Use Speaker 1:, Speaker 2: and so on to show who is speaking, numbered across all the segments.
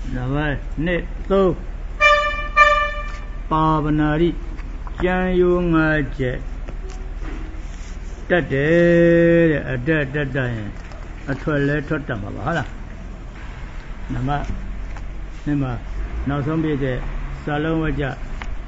Speaker 1: Nama net tu Pavanari Janyu ngaje Tade ada Atwale totama bala Nama Nama Nausombi de Salon waja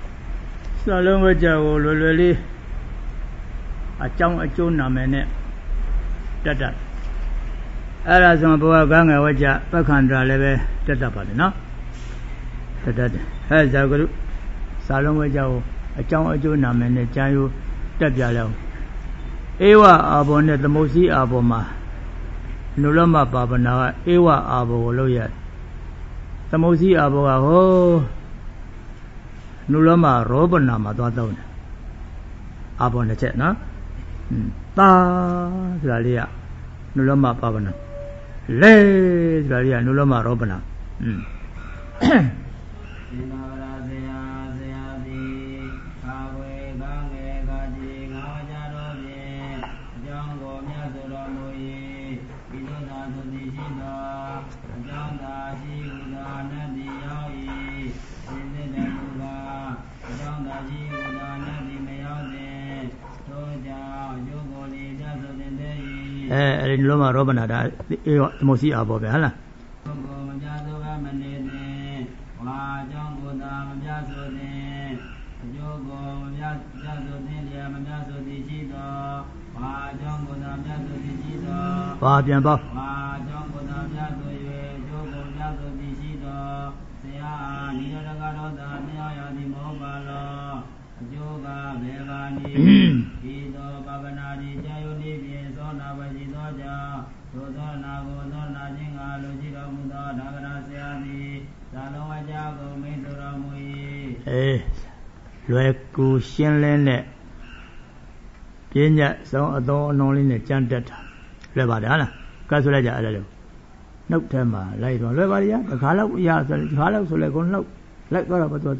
Speaker 1: Luli Achang achu namene Tata Ara Sambawa Ganga waja Pakandra leve Tata Padina Tata Hazaguru Salon waja Achang achu namene Janyu Tabyalo Ewa abone the Mosi aboma Nulama Babana Ewa abo loya The Mosi aboga ho Nulama Robana Madonna Abone Chetna Ta Zalia Nulama Babana Le Zalia Nulama Robana Loma Robana, Mosi Abo Bella. Lueku Shenlene Pinya so adon only in chanted Levadana Casulaja Allo. No tema, light on Levaria, the Kala, Yas, Kala, so like on low, like what about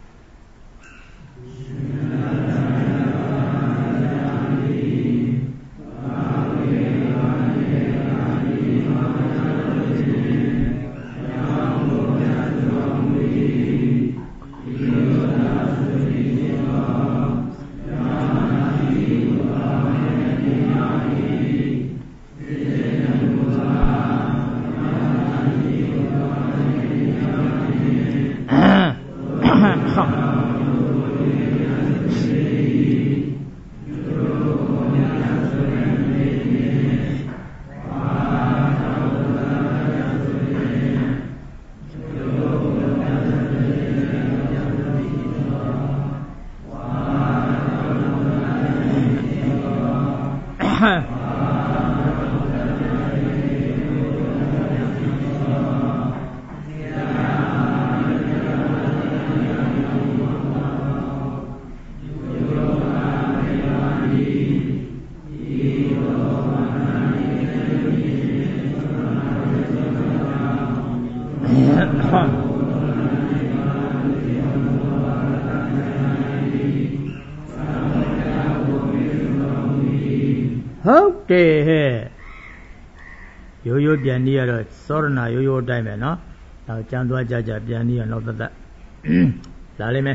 Speaker 1: Yo Piania, Sorna, yo diamond, no? Now Chandua Jaja Piania, not that. Lalime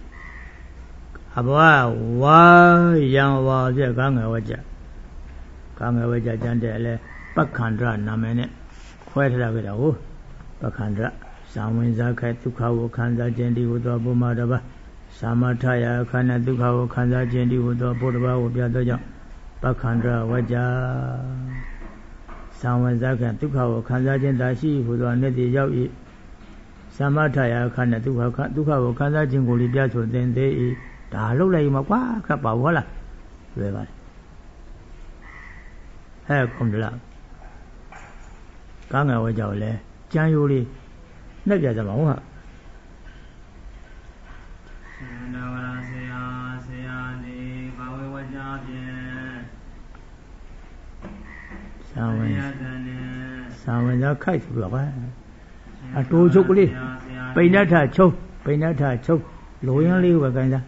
Speaker 1: Abwa, why young was a Ganga Waja Jandele, Pakandra, Namene, quite a bit of Pakandra, Samuin Zaka, Tukawo, Kanza, Jendi, Udo Bumadaba, Samataya, Kana, Tukawo, Kanza, Jendi, Udo, Bodaba, Ubiadoja, Pakandra, Waja. Samuel Zakan took our Kanzajin Dashi, who are netty Yawi Samataya Kana took our Kanzajin Golibiato, then they eat Dalola Makwa, Kapawala. Here come the love. Ganga Wajale, Jayuli, Nebjazama. Sawen da kai su lo a to chuk li pai na tha chok lo yan li ba kan da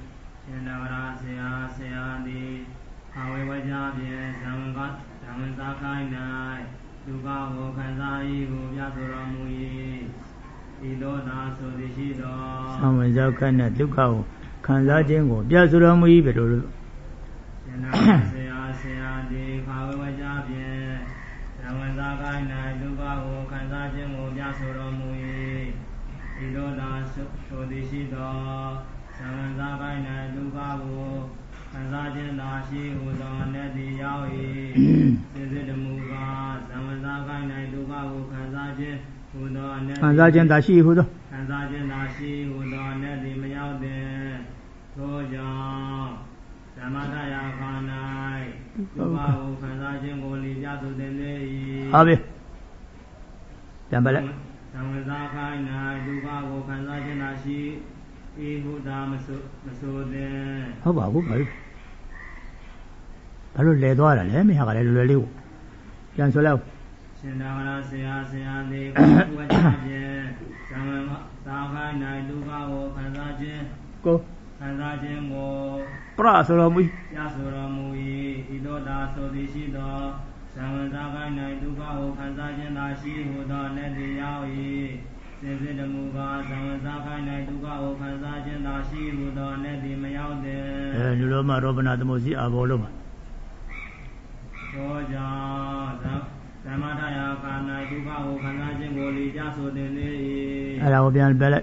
Speaker 2: Idoda Sodishido
Speaker 1: Samazakana Dukao Kanzajengo Biasuramu Beru
Speaker 2: Senasea Seadi Kawajabi Samazakana Dukao Kanzajengo Biasuramu Idoda Sodishido Samazakana Dukao Kanzajenda Shi Udon Nedi Yawi Sizidamuga Samazakana Dukao Kanzajen Kanzajen
Speaker 1: Shi Hudo
Speaker 2: Kanzajen Udon Nedi Mayaude Toja Samadaya Kanai Dukao Kanzajen Goli Jatu Dele
Speaker 1: Abi Jambala
Speaker 2: Samazakana Dukao Kanzajenda Shi Ihuda Masode
Speaker 1: Haba Haba Hello, Ledora, let me have a little Chancellor.
Speaker 2: Sindara Sea Sea de Kuaje, Saka Naiduka, Kanzaje,
Speaker 1: Go
Speaker 2: Kanzaje, Mo,
Speaker 1: Prasoramui,
Speaker 2: Yasoramui, Idoda Sodishido, Samazaka Naiduka, Kanzaje, Nashi, Huda, Nedi Yawi, Sizidamuga, Samazaka Naiduka, Kanzaje, Nashi, Huda, Nedi Mayaude,
Speaker 1: Luma Robana the Mosi Aboloma.
Speaker 2: Toja Samadaya Kana Duka Kanzajen Goli Jaso Dele
Speaker 1: Elle a bien belle.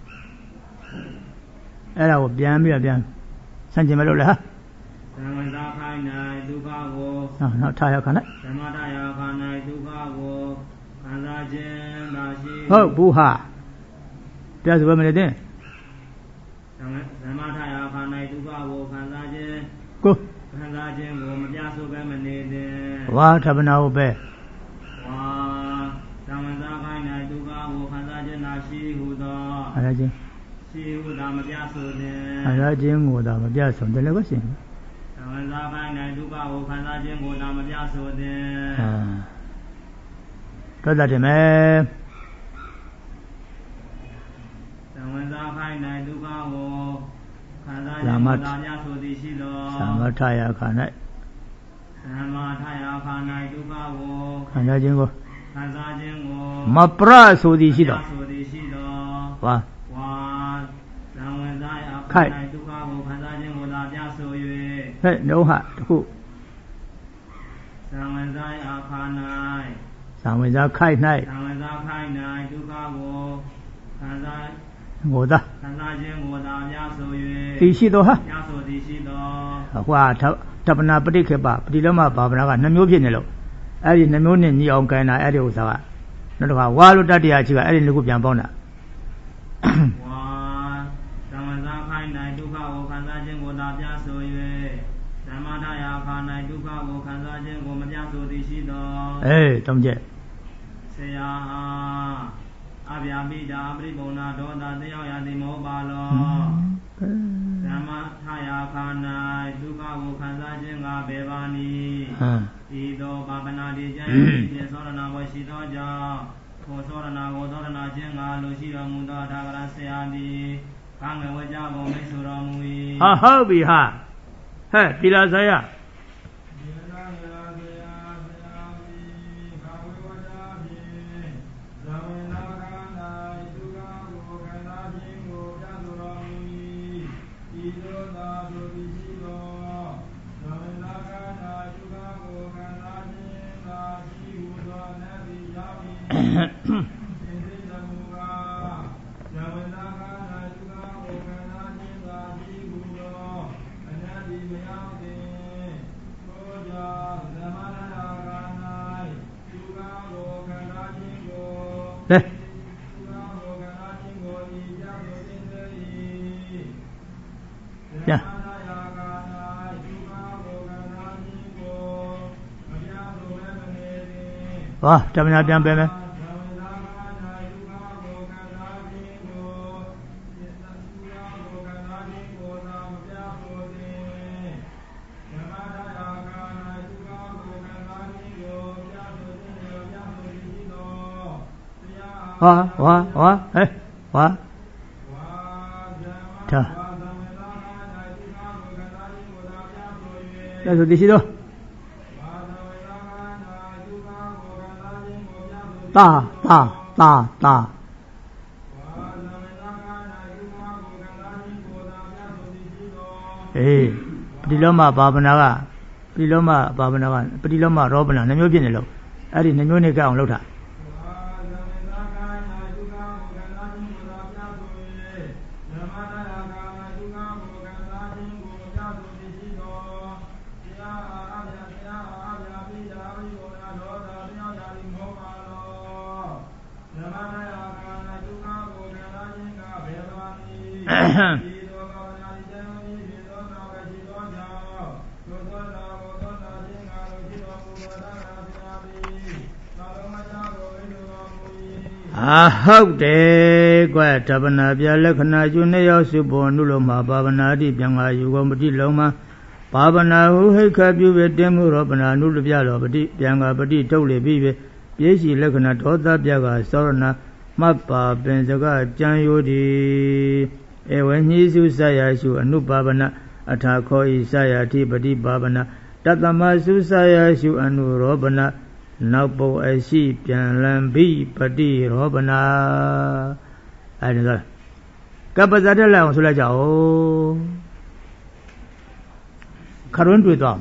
Speaker 1: Elle a bien. Sanjimalola.
Speaker 2: Samazaka Duka Go.
Speaker 1: No, Taya Kana.
Speaker 2: Samadaya Kana Duka Go. Kanzajen Nashi.
Speaker 1: Oh, Buha. There's a woman there.
Speaker 2: Samadaya Kana Duka Go. Kanzajen.
Speaker 1: Go.
Speaker 2: Kanzajen Go. Majaso Gamanede.
Speaker 1: What happened now, Bear?
Speaker 2: Samazaka Duka Go. Kanzajen Nashi Huda.
Speaker 1: Alaji.
Speaker 2: Shi Huda Majaso De.
Speaker 1: Alaji would have a gas on the legacy.
Speaker 2: Samazaka Duka Go. Kanzajen Go. Majaso De.
Speaker 1: Got that, man.
Speaker 2: Samazaka Duka Go.
Speaker 1: Samataya Kana.
Speaker 2: Samataya Kana Duka Go.
Speaker 1: Kanzajengo.
Speaker 2: Kanzajengo.
Speaker 1: Mapra Sodishido. Wa.
Speaker 2: Samazaya
Speaker 1: Kai.
Speaker 2: Kana Duka Go. Kanzajengo da Jaso Yue.
Speaker 1: Hey, no hat. Who?
Speaker 2: Samazaya Kana.
Speaker 1: Samaza Kai Night.
Speaker 2: Samazaka Duka Go. Kanzai.
Speaker 1: Goda.
Speaker 2: Kanzajengo da Jaso Yue.
Speaker 1: Tishido ha.
Speaker 2: Jaso Dishido.
Speaker 1: Wa Tapana Padikeba, Pidama Babana, Namupinello. Adi Namuni Niongana, Adi Usawa. Not a while that the Achiva, Adi Lukupian Bona.
Speaker 2: Samazaka Duka Kanzajengo da Jaso Yue. Samadaya Kana Duka Kanzajengo Majaso Dishido.
Speaker 1: Eh, Tom Jet.
Speaker 2: Seya Abiabida Bribona Doda Dea di Mobalo. Samataya Kana Duka Kanzajenga Bevani. Ido Babana di Jan, Sorana Washidoja, Kosorana Godorana Jenga, Lucia Muda Dagara Seadi, Kanga Wajabo Mesuramui.
Speaker 1: Aha, we ha. Hey, Pilazaya. Yeah. Wah, Tamina Biambeme. Wah. Ta. Adesso decido. Ta. ပတိလောမဘာဝနာကပတိလောမဘာဝနာကပတိလောမရောပနာနှမျိုးဖြစ်နေလို့အဲ့ဒီနှမျိုးနဲ့ကြအောင်လုပ်တာဟုတ်တယ်ကွာတပနာပြလက္ခဏာကျွနေရောက်စုပေါ်နုလိုမှာဘာဝနာတိပြန်ငါယူကောမတိလုံးမှာဘာဝနာဟုဟိခပြုပဲတင်းမှုရောပနာနုလပြတော်ပတိပြန်ငါပတိထုတ်လေပြီးပဲပြည့်စီလက္ခဏာဒေါသပြကသောရဏမှတ်ပါပင်စကကြံယိုဒီဧဝညိစုဆရာရှုအနုပါဝနာအထာခောဤဆရာတိပတိပါဝနာတတမစုဆရာရှုအနုရောပနာနောက်ပုတ်အရှိပြန်လံပြီးပတိရောပနာအဲဒီဆိုကပ္ပဇာတက်လိုက်အောင်ဆိုလိုက်ကြအောင်ခရွန်းတွေ့တော့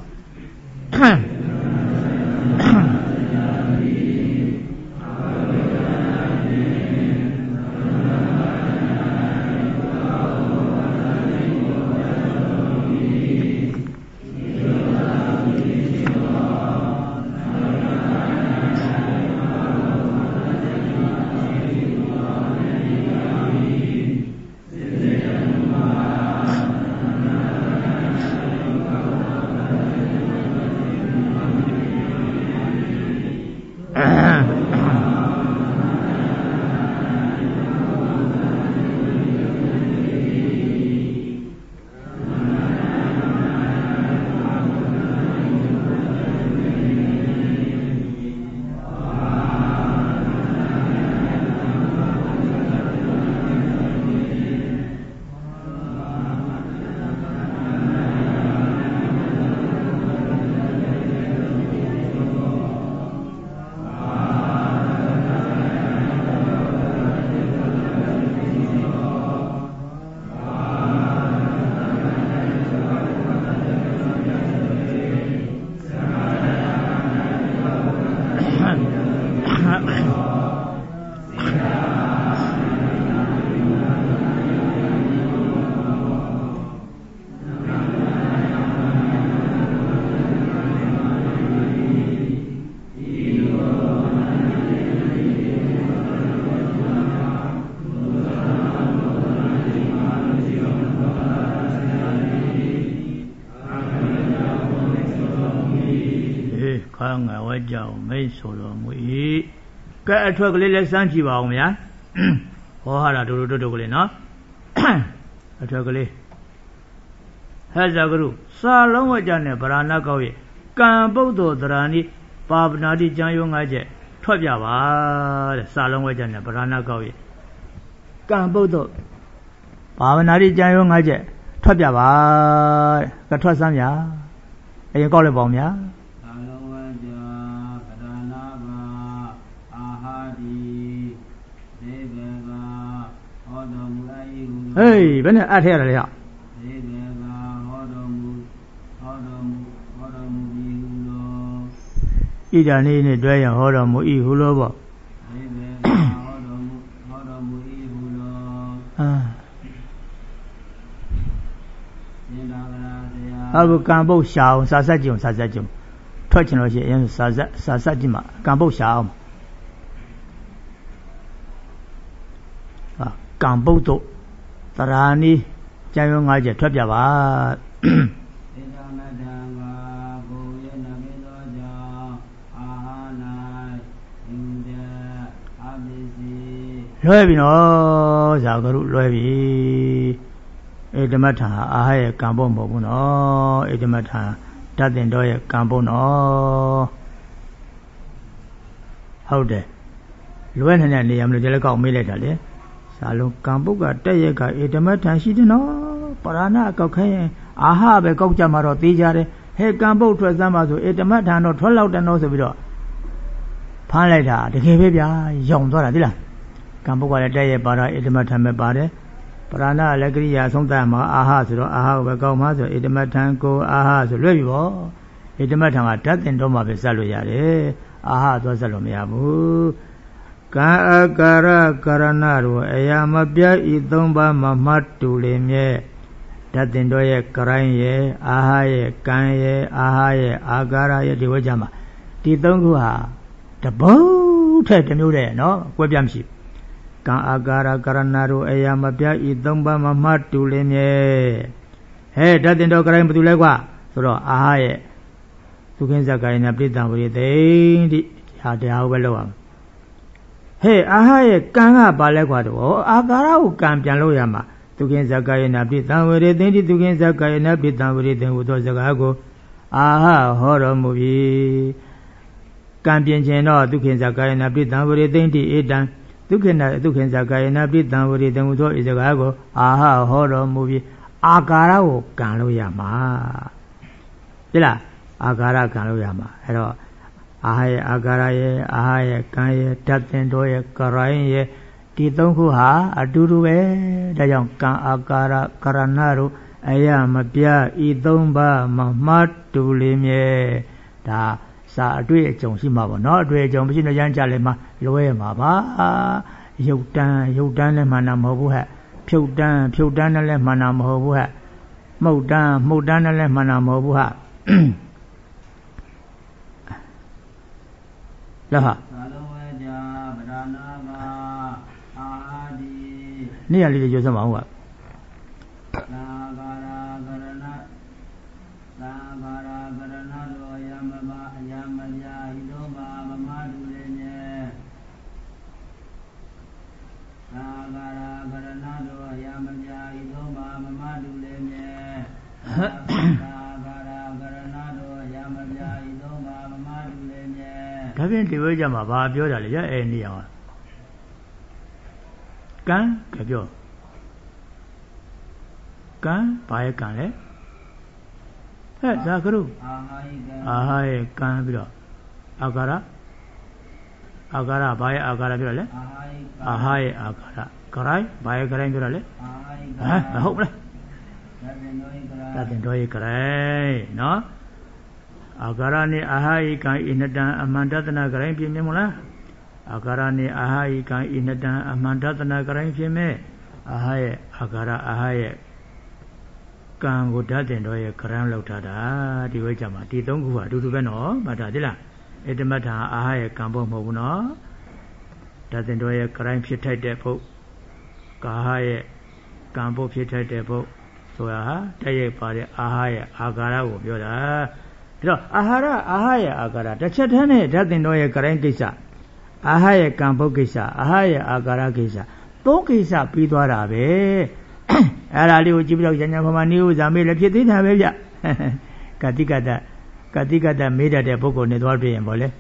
Speaker 1: ငါဝဲကြောင်မိတ်ဆိုတော်မူ၏ကဲအထွက်ကလေးလည်းစမ်းကြည့်ပါအောင်ဗျာဟောဟာတာတို့တို့ကလေးနော်အထွက်ကလေးဟဲ့ဇာကရုစာလုံးဝကြနဲ့ဗราဏကောက်ရဲ့ကံပုဒ္ဒောတရာနိပါပနာတိကျမ်းရုံး၅ချက်ထွက်ပြပါတဲ့စာလုံးဝကြနဲ့ဗราဏကောက်ရဲ့ကံပုဒ္ဒောပါပနာတိကျမ်းရုံး၅ချက်ထွက်ပြပါတဲ့ကထွက်စမ်းဗျာအရင်ကောက်လိုက်ပါအောင်ဗျာဟေးဘယ်နဲ့အထက်ရတယ်ဟာဒီဘေကဟောတော်မူပြီဟုလောဣဒာနေနဲ့တွဲရဟောတော်မူဤဟုလောပေါ့ဒီဘေကဟောတော်မူဤဟုလောရှင်သာကရာဆရာအခုကံပုတ်ရှာအောင်စာဆက်ကြည့်ထွက်ချင်လို့ရှိရင်စာဆက်ကြည့်မှာကံပုတ်ရှာအောင်ကံပုတ်တို့တရာနီကျမ်းရုံး၅ချက်ထွက်ပြပါလွဲပြီနော်ဇာကရုလွဲပြီဧတမထံအာဟရဲ့ကံပုတ်မဟုတ်ဘူးနော်ဧတမထံတတ်တင်တော်ရဲ့ကံပုတ်နော်ဟုတ်တယ်လွဲနေတဲ့နေရာမလို့ဒီလည်းကောက်မေးလိုက်တာလေစာလုံးကံပုတ်ကတက်ရက်ကဧတမထံရှိတယ်နော်ပရဏအကောက်ခဲရင်အာဟပဲကောက်ကြမှာတော့သေးကြတယ်ဟဲ့ကံပုတ်ထွက်စမ်းပါဆိုဧတမထံတော့ထွက်လောက်တယ်နော်ဆိုပြီးတော့ဖမ်းလိုက်တာတကယ်ပဲဗျာယောင်သွားတာသိလားကံပုတ်ကလည်းတက်ရက်ပါတော့ဧတမထံပဲပါတယ်ပ Prana Legria Sontama Aha so Aha Goma so Idamatanko Aha so Levo Idamatama Tatin Doma Vesalo Yare Aha to Salomiabu Kara Karanaro Ayamabia Idomba Mamatu Lemye Tatin Doye Karanye Ahaye Kanye Ahaye Agara Diwajama Tidonguha the boat at the Mude, no? Webjamship. Kan agara karanaro ayamabia idomba mamatu lemye. Hey, Tatin do Karam Pulegua. So, Ahaye. Tukinzaka in a Britain with the Hadiawelloam. Hey, Ahaye Kanga Baleguado, Agara Campianoyama. Tukinzaka in a Britain with it, Tukinzaka in a Britain with it, with Zagago. Aha, horror movie. Campion Geno, Tukinzaka in a Britain with it, Edan. Tukinzaka in a Britain with it, with Zagago. Aha, horror movie. Agara Canoyama. Dilla. Agara Kanuyama. Hello. Ahaye Agaraye, Ahaye Kanye, Tatin Doye, Karaye, Titonguha, Adurue, Dayong Kan Agara Karanaru, Ayamabia, Idomba, Mamatu Limye, Da Sa Due Jongsimaba, no Due Jongsin Yanjalema, Loe Maba, Yudan Manamobuha, Pudan Manamobuha, Modan Manamobuha. Laha. Ni ali jo sama huwa. Having the way Jama Babio, any hour. Can Kabio Can buy a can, eh? Zakaru Ahai can be Agara Agara buy Agara Virale Ahai Agara Karai buy a Karan Virale. I hope that enjoy Karai, no? Agarani Ahai can inadan Amandatana Garan Pimula Agarani Ahai can inadan Amandatana Garan Pime Ahai Agara Ahai can go that enjoy a Karan Lotada, the Wajama, Titongu, do Veno, Matadilla, Edamata Ahai Cambo Mobuno, that enjoy a Karan Pieta depot, Kahai Cambo Pieta depot, so aha, Taye Pari Ahai Agara Yoda. Ahara, Ahaya Agara, the Chatane, Tatin Noya Karankisa, Ahaya Campokisa, Ahaya Agara Kisa, Tokisa, Pituarabe, Arali Ujibla Janama News, Amila Pitina, Katikata made at a Boko Network and Bole.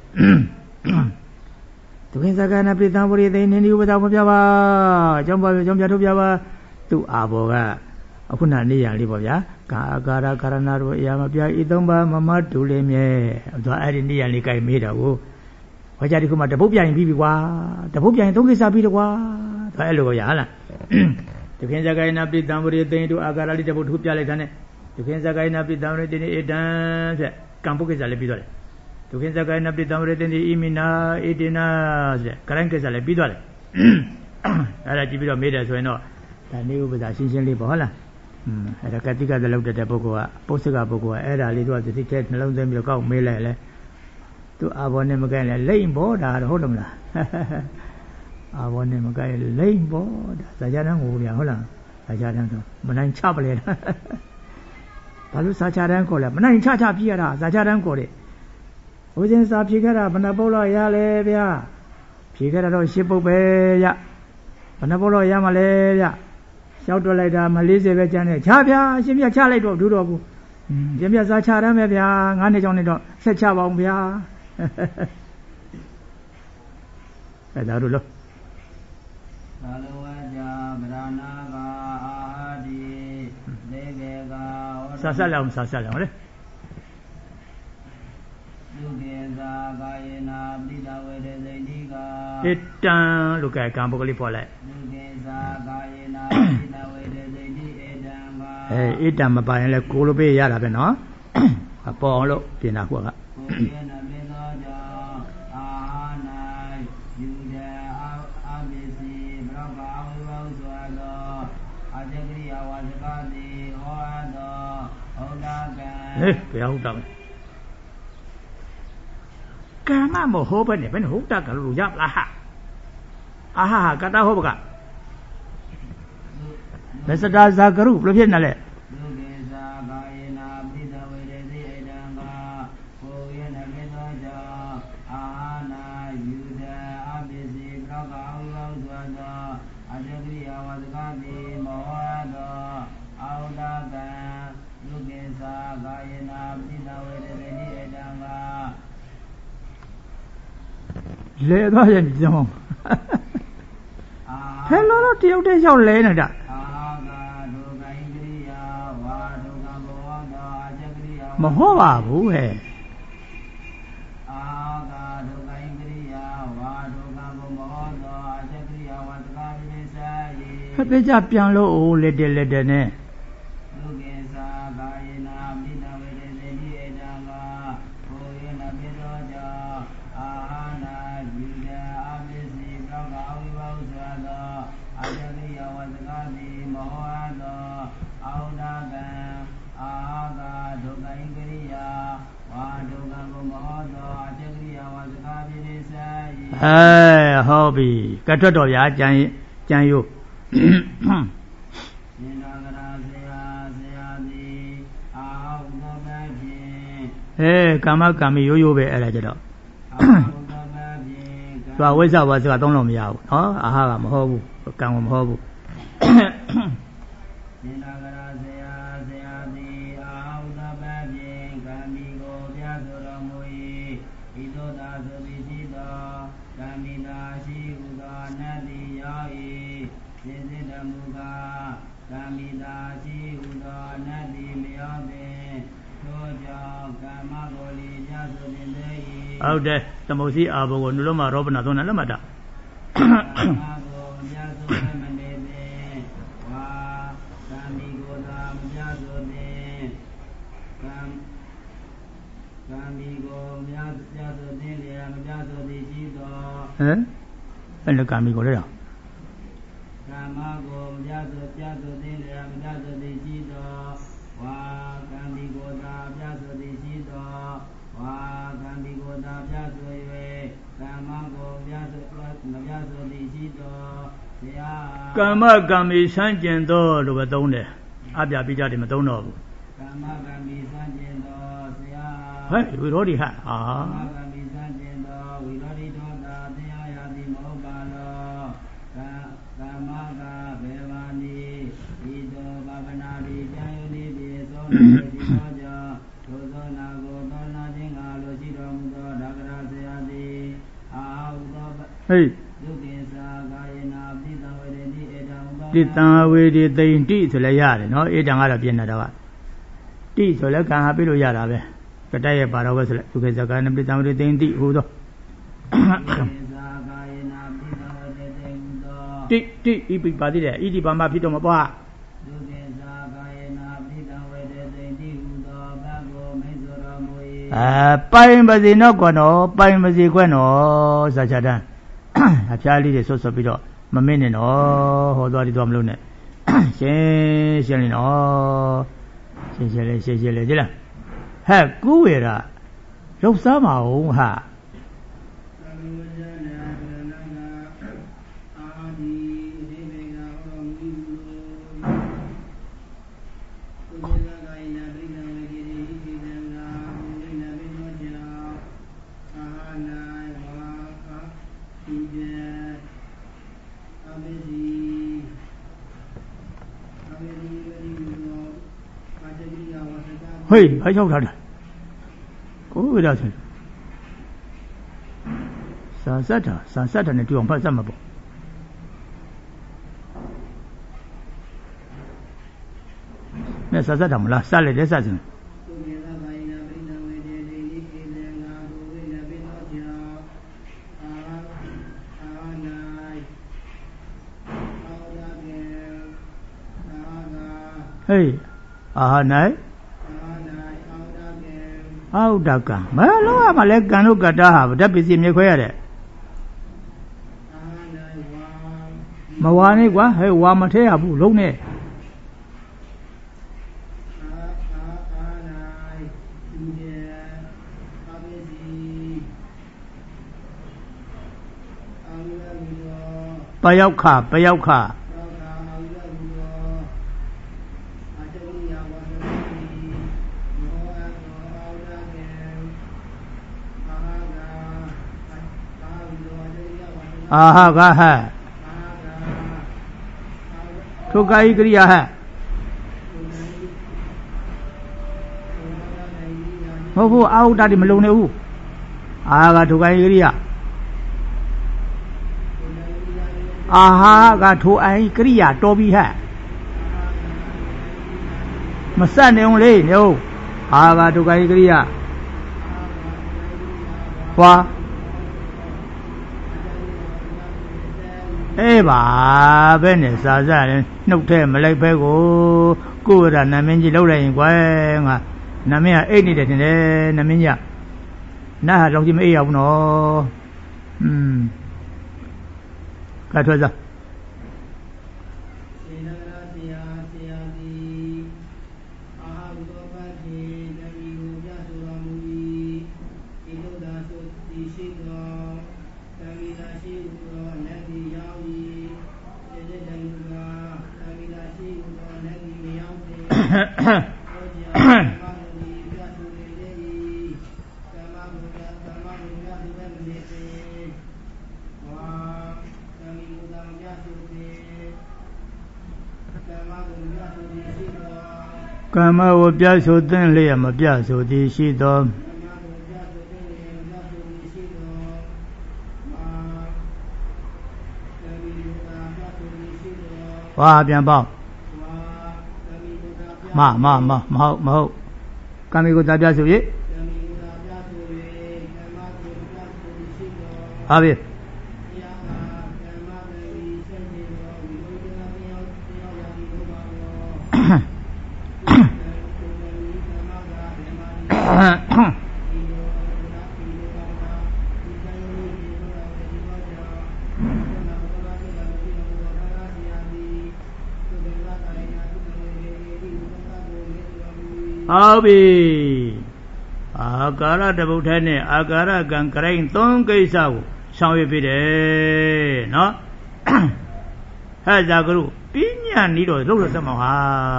Speaker 1: To Kinsagana Pitamburi, they knew without Java, Jamba, to Aboga. Akuna ni yang libo ya, Agara Karanaro Yamabia Idomba Mama Tulemye, the Adini and Likai Mida. Wajadikuma, the Bobia in Bibiwa, the Bobia in Tokisa Biwa, the Elo Yala. The Kenzaga in Abdi Damuri, they do Agara little Hupia, the Kenzaga in Abdi Damuri, they dance, Campukis Alebidole. The Kenzaga in Abdi Damuri, the Imina, Edina, Karankis Alebidole. Alajibida made us when I knew with a sincerely Bola. At a Katika the looked at the Bogoa, Posega Bogoa, Era, little the ticket, and allow them to go Mele to Abonem again, lame board, Hodamla. Abonem again, lame board, Sajana, Hola, Sajana, Manan Chapelet. Palu Sacharan Cola, Manan Chacha Piera, Sacharan Cole. Within Sa Pigara, Manabola Yalevia, Pigara Shipo Beya, Manabola Yamalea. Shout like that, Malaysia, Chabia, Simia Charlie, do Durobu. Jimia Zachara, maybe Anijon, Secha, Adarulo. Sasalam. It look at Campoli Pole. ဣတံမပါရင်လည်းကိုလိုပေးရတာပဲနော်ပေါ်အောင်လို့ပြင်တာဟုတ်ကဘယ်ဟုတ်တာလဲကာမမဟုတ်ပဲနဲ့ဘယ်နဲ့ဟုတ်တာကလို့ရပါလားဟာအာဟာကတာဟုတ်ပကမစ္စတာဇာကရုဘယ်လိုဖြစ်နေလဲလဲသွားရင်ကြောင်းဟဲ့လို့တယောက်တည်းရောက်လဲနေတာမဟုတ်ပါဘူးဟဲ့ဟဲ့ကြပြန်လို့အိုးလက်တဲ့နဲ့ဟောပြီကတ်ထွက်တော်ဗျာကြံရိုးကာမကာမီရိုးပဲအဲ့ဒါကြတော့သွားဝိဇ္ဇဝါစကသုံးလို့မရဘူးနော်အာဟာကမဟုတ်ဘူးကံကမဟုတ်ဘူးဟုတ်တယ်သမုတ်စီအာဘောကိုနုလုံးမရောပနာသုံးတယ်လက်မှတ်တာဘယ်လိုကာမီကိုလဲတော့ကာမကိုမြတ်စွာဘုရားသိလျာမြတ်စွာဘုရားရှိတော်ဝါကာမီကိုသာမြတ်စွာဘုရားရှိတော်ဝါကာမီကိုသာမြတ်စွာ၍ကာမကိုမြတ်စွာဘုရားရှိတော်ဘုရားကာမကာမီဆန်းကျင်တော်လို့ပဲသုံးတယ်အပြပိဋကတွေမသုံးတော့ဘူးကာမကာမီဆန်းကျင်တော်ဘုရားဟဲ့ဝိရောဓိဟာကာမကာမီဆန်းကျင်တော်ဝိရောဓိတော်သာတရားရသည်မဟုတ်ပါလောကာမကဘေဝာနိဤသို့ဘာဝနာတိကြာယုန်ဤပြေသောနာတိသောကြောင့်သို့သောနာကိုသောနာခြင်းငါလိုရှိတော်မူသောဒါကရာဆရာသည်အာဟုသောဟိဒုက္ခသာကာယနာပိတဝေရတိဧတံသောပိတံဝေဒီတိန်တိဆိုလည်းရတယ်နော်ဧတံကတော့ပြင်နေတာကတိဆိုလည်းကံဟာပြလို့ရတာပဲကတည်းကပါတော့ပဲဆိုလည်းဒုက္ခသာကာယနာပိတံဝေဒီတိန်တိဟူသောတိဤပိပါတိတဲ့ဣတိပါမဖြစ်တော့မပွားဒုက္ခသာကာယနာပိတံဝေတေတိတိဟူသောဘဂဝမိတ်ဆိုတော်မူ၏ပိုင်ပါစေတော့ကွနော်ပိုင်ပါစေခွဲ့နော်ဇာချတန်းအဖျားလေးတွေဆွတ်ဆွတ်ပြီးတော့မမင်းနဲ့နော်ဟောသွားဒီသွားမလို့နဲ့ရှင်းလေးနော်ရှင်းလေဒီလားဟဲ့ကူဝေရာရုပ်စားမအောင်ဟာဟေးဘာရောက်တာလဲကိုဝိဒါဆိုစာစက်တာနဲ့တူအောင်ဖတ်စက်မှာပေါ့နဲ့စာစက်တာမလားစလိုက်တဲ့စက်စင်ဟေး aha nai audaka melo ma le kan lo kata ha dat pisi mye khwe yade ma wa ni kwa he wa ma the ya bu long ne ba yauk kha aha ga ha thu kai kriya ha ho ho au ta di ma long ne u aha ga thu kai kriya aha ga thu ai kriya to bi ha ma sat ne ong le ne u aha ga thu kai kriya hwa baပဲနဲ့စာစားတယ်နှုတ်ထဲမလိုက်ပဲကိုရနာမင်းကြီးလောက်လိုက်ရင်ကွယ်ငါနာမင်းကအိတ်နေတယ်ထင်တယ်နာမင်းကြီးနာဟာတော့ကြီးမအိတ်ရဘူးနော်ကထွက်စားကမ္မဝပြဆိုသင်လျက်မပြဆိုသည်ရှိသောဝါပြန်ပေါ့မဟုတ်ကံမီကိုတာပြဆို၍ဟာပြီဟုတ်ပြီအာကာရတဗုဒ္ဓနဲ့အာကာရကံကရိုင်းသုံးကိစ္စကိုဆောင်ရွက်ဖြစ်တယ်နော်ဟဲ့ဇာကရုပညာနီးတော့လှုပ်လို့စမောဟာ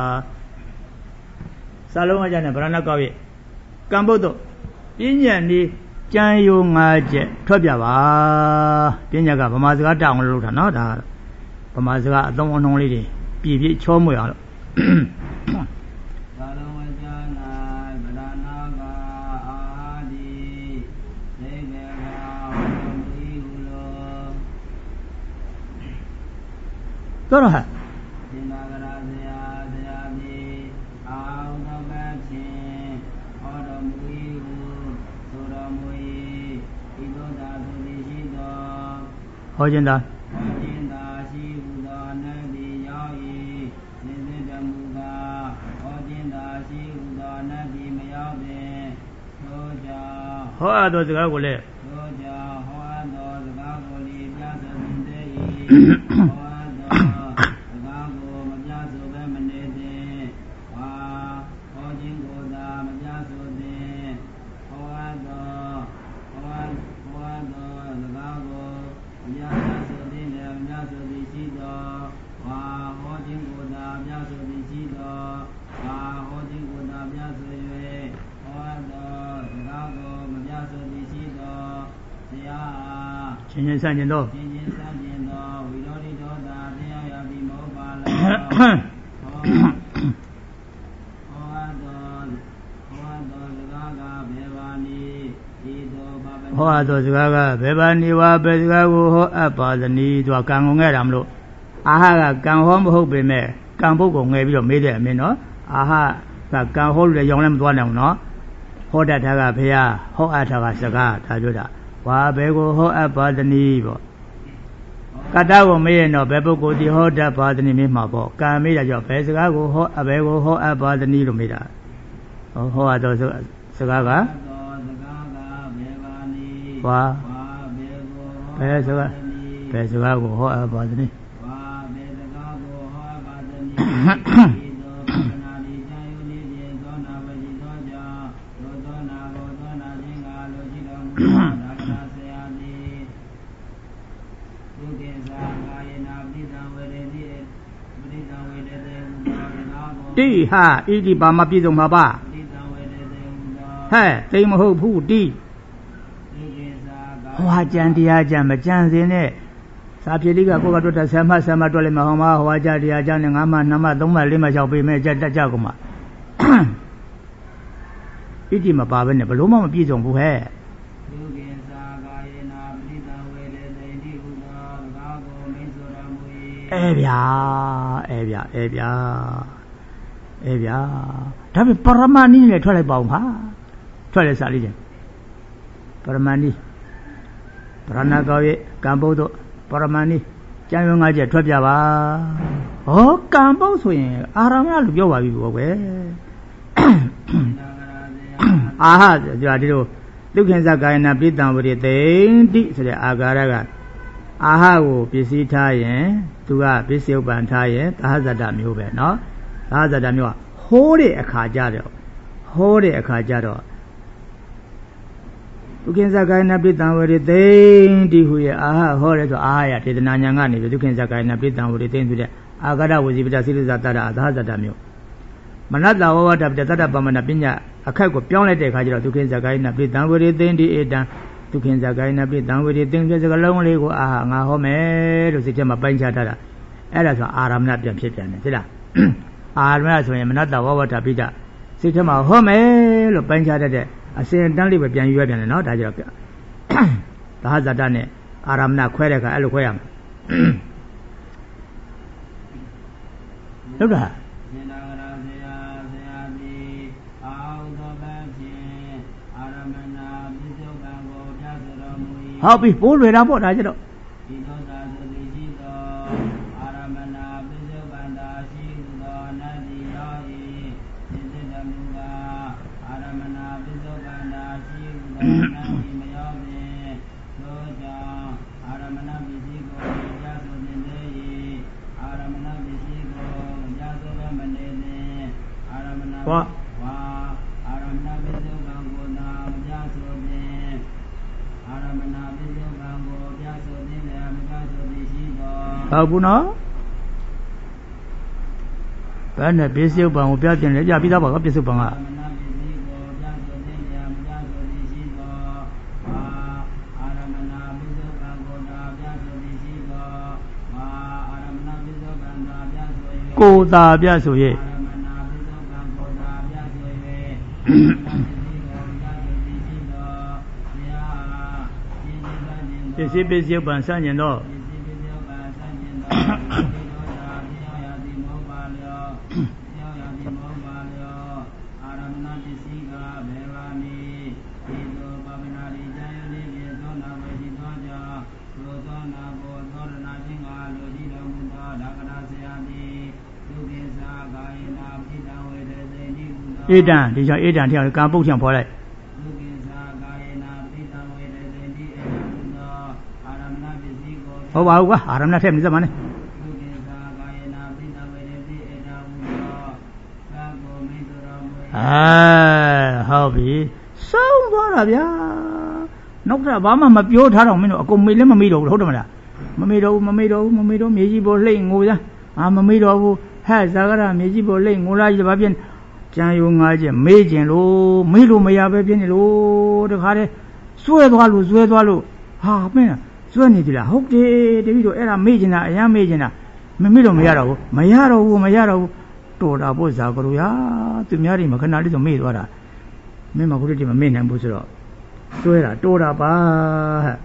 Speaker 1: စာလုံးအကြနဲ့ဗရဏကောက်ရဲ့ကံဘုဒ္ဓပညာနီးကြံယုံ၅ချက်ထွက်ပြပါပညာကဗမာစကားတောင်းလို့လုပ်တာနော်ဒါဗမာစကားအသုံးအနှုန်းလေးတွေပြည့်ချောမွေအောင်လို့တော်တော့ဟာသင်္သာကရာဇရာဇရာတိအာဟုသောကချင်းဟောတော်မူ၏ဟုဆိုတော်မူ၏ဤသို့သာဆိုသည်ရှိသောဟောခြင်းသာရှိဟုသောအနတ်သည်ရောက်၏နေစေတမူကားဟောခြင်းသာရှိဟုသောအနတ်သည်မရောက်ပင်ထိုကြောင့်ဟောအပ်သောစကားကိုလည်းထိုကြောင့်ဟောအပ်သောစကားကိုလည်းပြသခြင်းတည်း၏ချင်းချင်းဆန့်ကျင်တော့ဝိရောဓိဒေါသတရားရပြီမဟုတ်ပါလားဟောသောစကားကဘယ်ပါနေဝါဘယ်စကားကိုဟောအပ်ပါသနည်းသူကကံကုန်ခဲ့တာမလို့အာဟကကံဟောမဟုတ်ပေမဲ့ကံပုဂ္ဂိုလ်ငယ်ပြီးတော့မေးတဲ့အမင်းနော်အာဟကကံဟောလို့လည်းရောင်းလည်းမသွားနိုင်ဘူးနော်ဟောတတ်တာကဘုရားဟောအပ်တာကစကားဒါပြောတာဝါဘယ်ကိုဟောအပ်ပါသနည်းပေါ့က Katago me no Beboko di Hoda Badani Mimabo, Kamida Job, Pesago, Abego, Ho Abadani Lumida. Oh, how are those Sagaga? Wa Pesago, Ho Abadani. Đi ha, đi bà mà đi dùng mà ba. Hey, they mo ho pu đi. Hoa chan đi chan mà chan gì nè. Sa phía đi cả cô cái đó xem mà tôi lên mà không mà hoa chan đi chan này ngắm mà nằm mà đông mà lên mà chào bì mẹ cha cũng mà. Đi mà bà bên này, bà lúa mà đi dùng pu he. Ê bia, tapi Paramani này thoát lại bỏng hả? Thoát lại sao đi chứ? Paramani, Paranagawe, Cambodia, Paramani, chẳng có ngay thoát ra ba. Oh, Cambodia, Aramna lúc vô vào bị bỏ quê. Ah, giờ đi đâu? Lúc hiện tại cái nào biết tao về tiền đi, sẽ agaraga. Ah, वो पिसी था ये, तुगा पिसी उपान था ये, ताहा ज़्यादा म्यूब है ना? ताहा ज़्यादा म्यूब, होरे अखाजा रो, दुखें ज़ाकाय नबी तांवरे तें दी हुए आहा होरे तो आहा या तेरे नान्यांगा नहीं तो दुखें ज़ाकाय नबी तांवरे तें तुझे आगरा वो जीविता सिले ज़ाता रा ताहा ज़्यादा म्यूब, मनाता हुआ तब ज़ाता पमना पिन्या अखाय को प्याले देखा जरा दुखें ज़ाकाय नबी तांवरे तें दी एडा दुखें ज़ाकाय नबी तांवरे तें जैसे कलाऊं ले को आहा गाहो में तो सिचे में पंचा तारा ऐसा तो आराम ना पियाँ फिर पियाँ सिला आराम ना सोये मनाता हुआ तब पिता सिचे में हो में लो पंचा तारे असें डाली पे पियाँ युवा पियाँ ना ताज़ा पियाँ ताहा ज़ाता ने आराम ना खोए का ऐलो खोया लोटा हाँ भी बोल रहे ना बोल रहा चलो वाह अब ना पहले बेसिक बांगो प्यार चलने जा पिता बागा बेसिक बांगा कोता प्यार सोये बेसिक बांग सांझे नो Edan, đi cho Edan theo cam bốc chẳng phó lại. Ô bảo quá, Aram na thêm gì mà này. À, hao bị sống đó là bia. Nóc ra bảo mà biểu thà đồng mình nó cùng mình lấy mà mi đồ thôi mà mà mi đồ mi gì bộ lên ngồi ra. À mà mi đồ hay sao cái là mi gì bộ lên ngồi lại cho bà biến. Chẳng yêu ngay chứ mấy chuyện luôn mấy lúc mấy giờ bên này luôn được hay đấy xuôi toa luôn ha mấy nè xuôi này thì là hốt đi ví dụ là mấy chuyện nào mấy chuyện nào mấy lúc mấy giờ đâu tổ đã bố già có rồi tụi nhà đi mà cái nào đi xong mấy toa đã mấy mà cũng đi mà mấy năm bố rồi xuôi là tổ đã ba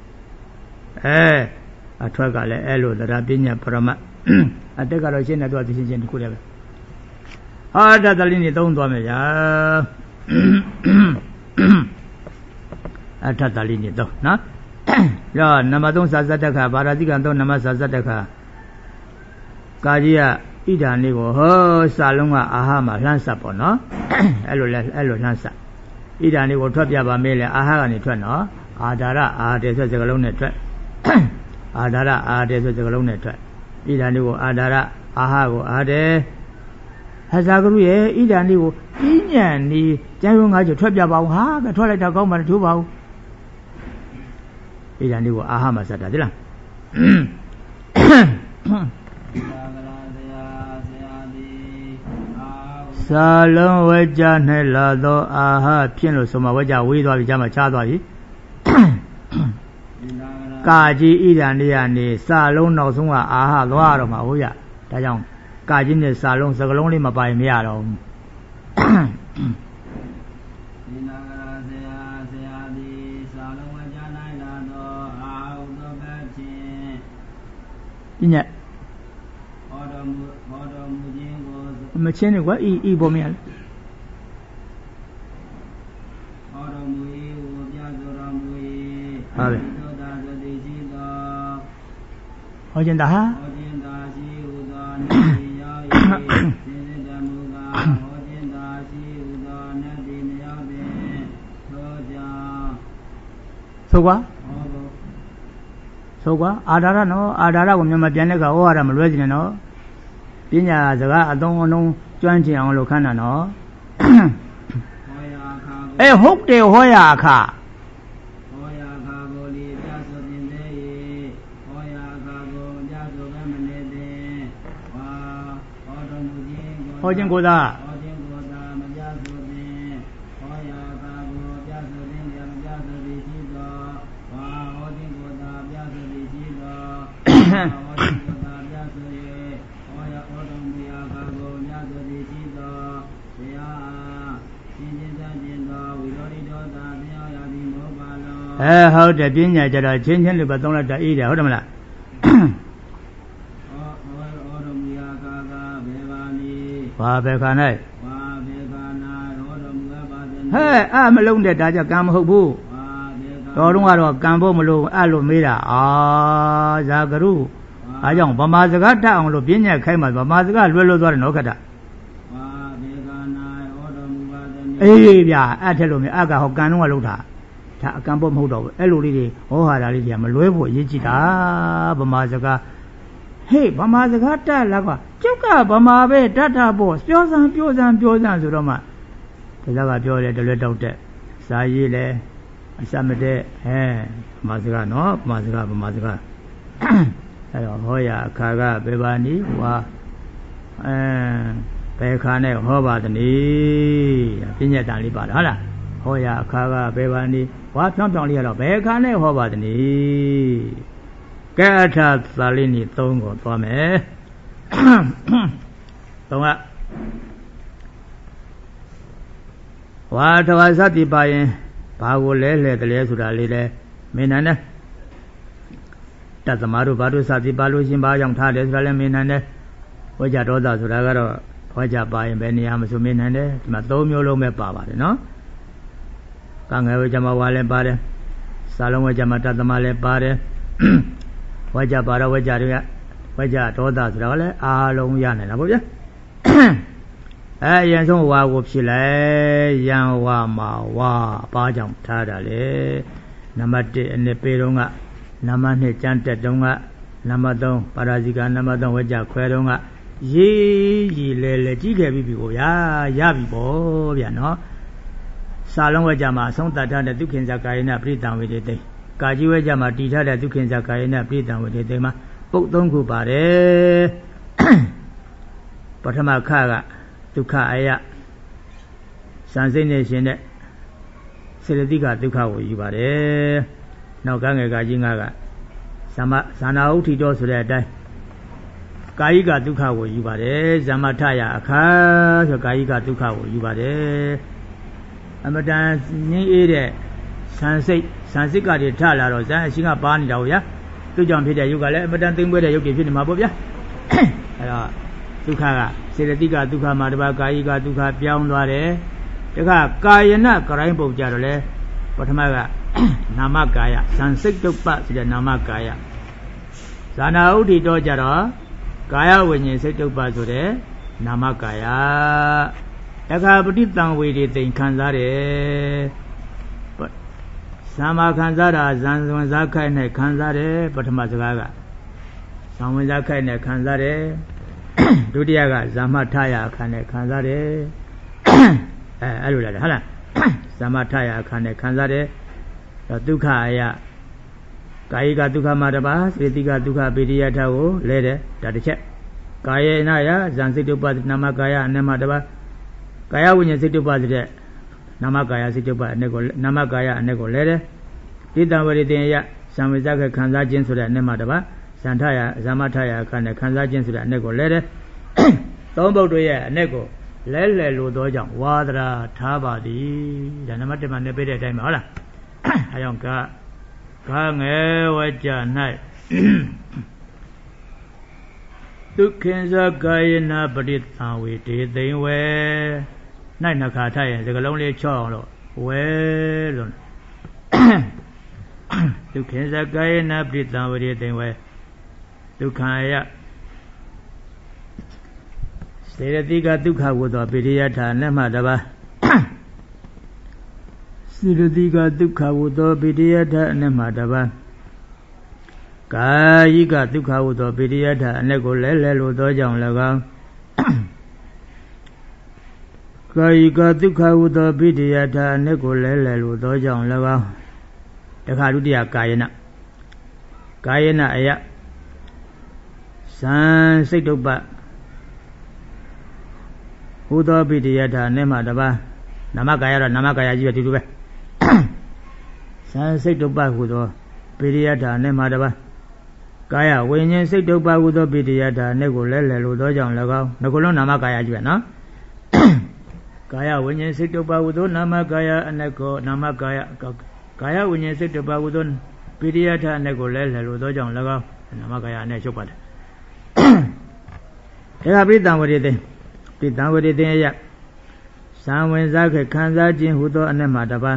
Speaker 1: thoa cái này luôn là bên nhà Parama tất cả rồi trên là toa thì trên cũng được à đã linh thì tông toa mày à đã linh thì tông, nè, đó nằm ở trong sát đất cả bà ra thì càng trong nằm ở sát đất cả cái gì à ít đàn này có hơi xa lông à aha mà lan sập bỏ nó alo lan sập ít đàn này có thoát ra bà mẹ là aha cái này thoát nó adara để cho cái lông này thoát adara để cho cái lông này thoát ít đàn này có adara aha có ade hay sao cái gì ít đàn này có ít nhà này chẳng có ngay chỗ thoát ra bao ha cái thoát lại đâu có mà chú bao ít đàn này có aha mà sao đấy là sa long vay cha này là do aha phiền rồi số mà vay cha vay đoạt cha mà cha đoạt gì cả chi ít đàn này sa long nào xong là aha đoạt rồi mà vay à đại trong cả chi này sa long sao long đi mà bài mấy à đâu đi nhỉ mà trên này quá y bom nhỉ hỏi chuyện đó ha sâu quá adara của mình mà biến cái ô ara mà lôi gì nó biến nhà giờ cái đông chuyên chỉ ăn lộc khăn là nó ê hút đều hỏi à khá hỏi chuyện cô ta hơi để biến nhà cho rồi chiến được bắt đầu là để ý để hết rồi mà và về cái này hey mà lông để đã cho cam hậu bu đó đúng rồi cam bu mà lông lông mấy đã giá cái ru giống bà má cái đó ông lông biến nhà khai mà bà má cái luôn rồi nó cái đó ấy bây thế lông cái học cam nó lông thà thà cam bu hậu đâu ấy lông đi ô hà ra đi mà lối bộ gì chỉ đã bà má cái hey bà má cái đó là cái chú cả bà má về đó bộပြောrằng rồi đó mà thế làပြောเลยเลยတောက်တဲ့စာရေးလေအစမတဲ့မာစကားနော်မာစကားအဲ့တော့ဟောရအခါကဘေဘာနီဝါဘယ်ခါနဲ့ဟောပါသနည်းပြညတ်တန်လေးပါတယ်ဟုတ်လားဟောရအခါကဘေဘာနီဝါဖြောင်းလေးရတော့ဘယ်ခါနဲ့ဟောပါသနည်းကဲအထသာလေးနီ3ကိုသွားမယ်3ကဝါထဝါသတိပါရင်ဘာကိုလဲတလဲဆိုတာလေးလဲမင်းနန်းနဲ့တသမားတို့ဘာတို့စသည်ပါလို့ရှင်ဘာကြောင့်ထားတယ်ဆိုတာလဲမင်းနန်းနဲ့ဝိဇ္ဇဒေါသဆိုတာကတော့ဝိဇ္ဇပါရင်ဘယ်နေရာမှာဆိုမင်းနန်းနဲ့ဒီမှာ3မျိုးလုံးပဲပါပါတယ်နော်ကံငယ်ဝိဇ္ဇမှာဝါလည်းပါတယ်စာလုံးဝိဇ္ဇမှာတသမားလည်းပါတယ်ဝိဇ္ဇပါတော့ဝိဇ္ဇတွေကဝိဇ္ဇဒေါသဆိုတာလည်းအားလုံးရနိုင်တာပေါ့ဗျာရင်ဆုံးဝါကိုဖြစ်လိုက်ရန်ဝါမှာဝါပါကြောင့်ထားတာလေနံပါတ်1အနှစ်ပေတုံးကနံပါတ်2ကျမ်းတက်တုံးကနံပါတ်3ပါရာဇိကနံပါတ်3ဝကြခွဲတုံးကရေးလေကြီးခဲ့ပြီကိုဗျာရပြီပေါ့ဗျာနော်စာလုံးဝကြမှာအဆုံးတတ်တဲ့ဒုက္ခင်ဇာကာယနာပရိတံဝေတေတိကာကြီးဝကြမှာတည်ထားတဲ့ဒုက္ခင်ဇာကာယနာပရိတံဝေတေတိမှာပုတ်3ခုပါတယ်ပထမခကဒုက္ခအယစံစိတ်နဲ့ရှင်တဲ့စေတသိကဒုက္ခကိုယူပါတယ်။နောက်ကငယ်ကကြီးငါကဇာနာဥထီတော်ဆိုတဲ့အတိုင်းကာယိကဒုက္ခကိုယူပါတယ်။ဇမထယအခါဆိုကာယိကဒုက္ခကိုယူပါတယ်။အမတန်ငင်းအေးတဲ့စံစိတ်ကတွေထလာတော့ဇာအရှိကပါနေတာဟုတ်ဗျာ။သူ့ကြောင့်ဖြစ်တဲ့ယုတ်ကလည်းအမတန်သိမ့်ပွဲတဲ့ယုတ်တွေဖြစ်နေမှာပေါ့ဗျာ။အဲတော့ဒုက္ခကစေတသိကဒုက္ခမှာတပါးကာယိကဒုက္ခပြောင်းသွားတယ်တခါကာယနာကရိုင်းပုံကြတော့လေပထမကနာမကာယဇန်စိတ်တုပ္ပဆိုတဲ့နာမကာယဇာနာဥဒိတောကြတော့ကာယဝိညာဉ်စိတ်တုပ္ပဆိုတဲ့နာမကာယတခါပဋိသင်္ဝေတွေတိမ်ခံစားတယ်ဇာမခံစားတာဇန်ဝင်စားခိုက်နဲ့ခံစားတယ်ပထမစကားကဇန်ဝင်စားခိုက်နဲ့ခံစားတယ်ဒုတိယကဇာမထရအခါနဲ့ခံစားတယ်အဲ့လိုလားဟုတ်လားဇာမထရအခါနဲ့ခံစားတယ်ဒုက္ခအယကာယကဒုက္ခမှာတပါစေတိကဒုက္ခပေရိယထကိုလဲတယ်ဒါတစ်ချက်ကာယေနယဇန်စိတ်တုပ္ပနာမကာယအနေမှာတပါကာယဝိညာဉ်စိတ်တုပ္ပဆိုတဲ့နာမကာယစိတ်တုပ္ပအနေကိုနာမကာယအနေကိုလဲတယ်တိတံဝရိတေယဇံဝိဇ္ဇကခံစားခြင်းဆိုတဲ့အနေမှာတပါဇန်ထရဇာမထရအခါနဲ့ခံစားခြင်းဆိုတဲ့အနေကိုလဲတယ်သုံးပုဒ်တို့ရဲ့အနေကိုလဲလို့သောကြောင့်ဝါဒရာထားပါသည်ဒါနံပါတ်1မှာနေပြတဲ့အတိုင်းပါဟုတ်လားအဲကြောင့်ကငယ်ဝကြ၌ဒုက္ခိဇကာယနာပရိသံဝေတေသိင်ဝေ၌နှခါထရင်စကလုံးလေးချော့အောင်လို့ဝဲလို့ဒုက္ခိဇကာယနာပရိသံဝေတေသိင်ဝေဒုက္ခယစေရတိကဒုက္ခဝတ္တပိရိယထာနမတပါစေရတိကဒုက္ခဝတ္တပိရိယထာနမတပါကာယိကဒုက္ခဝတ္တပိရိယထာအ내ကိုလဲလို့သောကြောင့်၎င်းကာယိကဒုက္ခဝတ္တပိရိယထာအ내ကိုလဲလို့သောကြောင့်၎င်းတခါဒုတိယကာယနာအယဇန်စိတ်တုပ္ပဟူသောပိဋိယထာနဲ့မှတပါနာမကာယတော့နာမကာယကြီးပဲဒီလိုပဲဇန်စိတ်တုပ္ပဟူသောပိဋိယထာနဲ့မှတပါကာယဝိညာဉ်စိတ်တုပ္ပဟူသောပိဋိယထာနဲ့ကိုလဲလို့သောကြောင့်၎င်းငါကလုံးနာမကာယကြီးပဲနော်ကာယဝိညာဉ်စိတ်တုပ္ပဟူသောနာမကာယအ내ကိုနာမကာယဝိညာဉ်စိတ်တုပ္ပဟူသောပိဋိယထာနဲ့ကိုလဲလို့သောကြောင့်၎င်းနာမကာယနဲ့ချုပ်ပါတယ်ဒါကပိဋံဝရိတေပိတံဝရိတေယဇံဝင်စားခဲ့ခံစားခြင်းဟူသောအ내မှာတပါ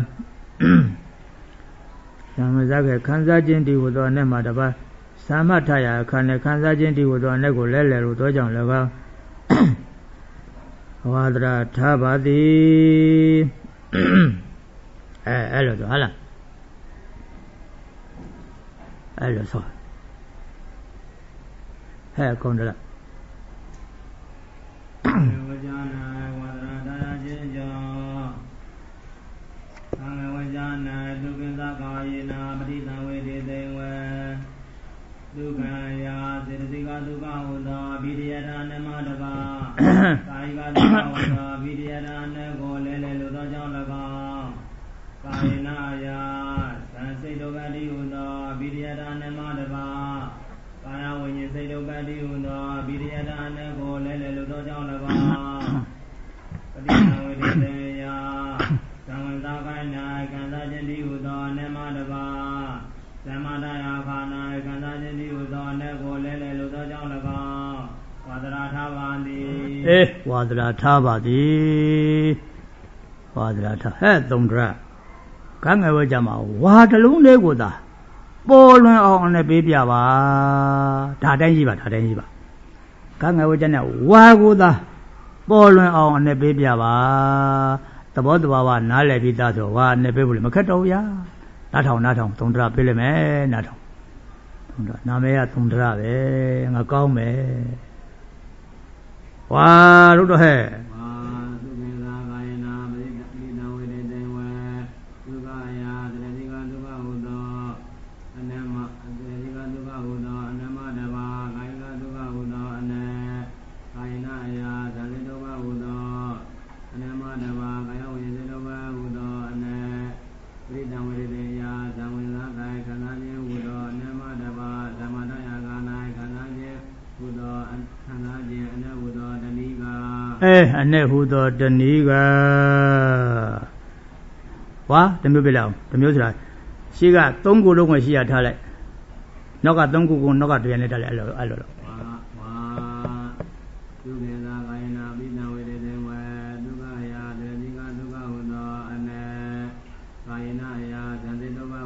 Speaker 1: ဇံဝင်စားခဲ့ခံစားခြင်းဒီဟူသောအ내မှာတပါသာမထရာအခါနဲ့ခံစားခြင်းဒီဟူသောအ내ကိုလဲလို့သောကြောင့်၎င်းဝါဒရာထားပါသည်အဲ့လိုဆိုဟာလားအဲ့လိုဆိုဟဲ့ကောင်းတယ်လားဝဇာနာဝါဒရာတရားခြင်းကြောင့်သံဃာဝဇာနာဒုက္ခသကာယေနာပတိသံဝေတေသိဝေဒုက္ခယာစေတသိကဒုက္ခဝတ္တဗိရိယထာနမတပါကာယကဒုက္ခဝတ္တဗိရိယထာနကိုလဲလို့သောကြောင့်၎င်းကာယနာယာသံစိတ်ဒုက္ခတိဟုသောဗိရိယထာနမတပါကာယဝိညာဉ်စိတ်ဒုက္ခတိဟုသောဗိရိယထာနကိုလဲလို့သောကြောင့်၎င်းပฏิသဝေတေယသံဝေသာကိုင်း၌ခံစားခြင်းတိဟုသောနမတပါသမ္မာတရာခါ၌ခံစားခြင်းတိဟုသောအ내ကိုလဲလို့သောကြောင့်၎င်းဝါဒရာထားပါသည်ဝါဒရာထားပါသည်ဝါဒရာထားဟဲ့သုံးဒရကငယ်ဝဲကြမှာဝါတလုံးလေးကိုသာပေါ်လွင်အောင်နဲ့ပေးပြပါဒါတိုင်းကြီးပါကငယ်ဝဲကြနဲ့ဝါကိုသာပေါ်လွင်အောင်နဲ့ပေးပြပါသဘောတဘာဝနားလည်ပြီးသားဆိုဝါနဲ့ပေးဖို့လည်းမခက်တော့ဘူးဗျာနားထောင်သုံးဒရပေးလိုက်မယ်နားထောင်သုံးဒရနာမည်ကသုံးဒရပဲငါကောင်းမယ်ဝါတို့တော့ဟဲ့အ내ဟူသောတဏီကဝါတမျိုးပြလောက်တမျိုးဆိုတာရှေ့က3ခုလုံးကိုရှေ့ရထားလိုက်နောက်က3ခုကိုနောက်ကတပြန်နဲ့ထားလိုက်အဲ့လိုဝါဒုကေသာကာယနာပိဏဝေတေသေဝေဒုက္ခယာတေတိကဒုက္ခဟူသောအ내ကာယနာယာသံသေတောဘ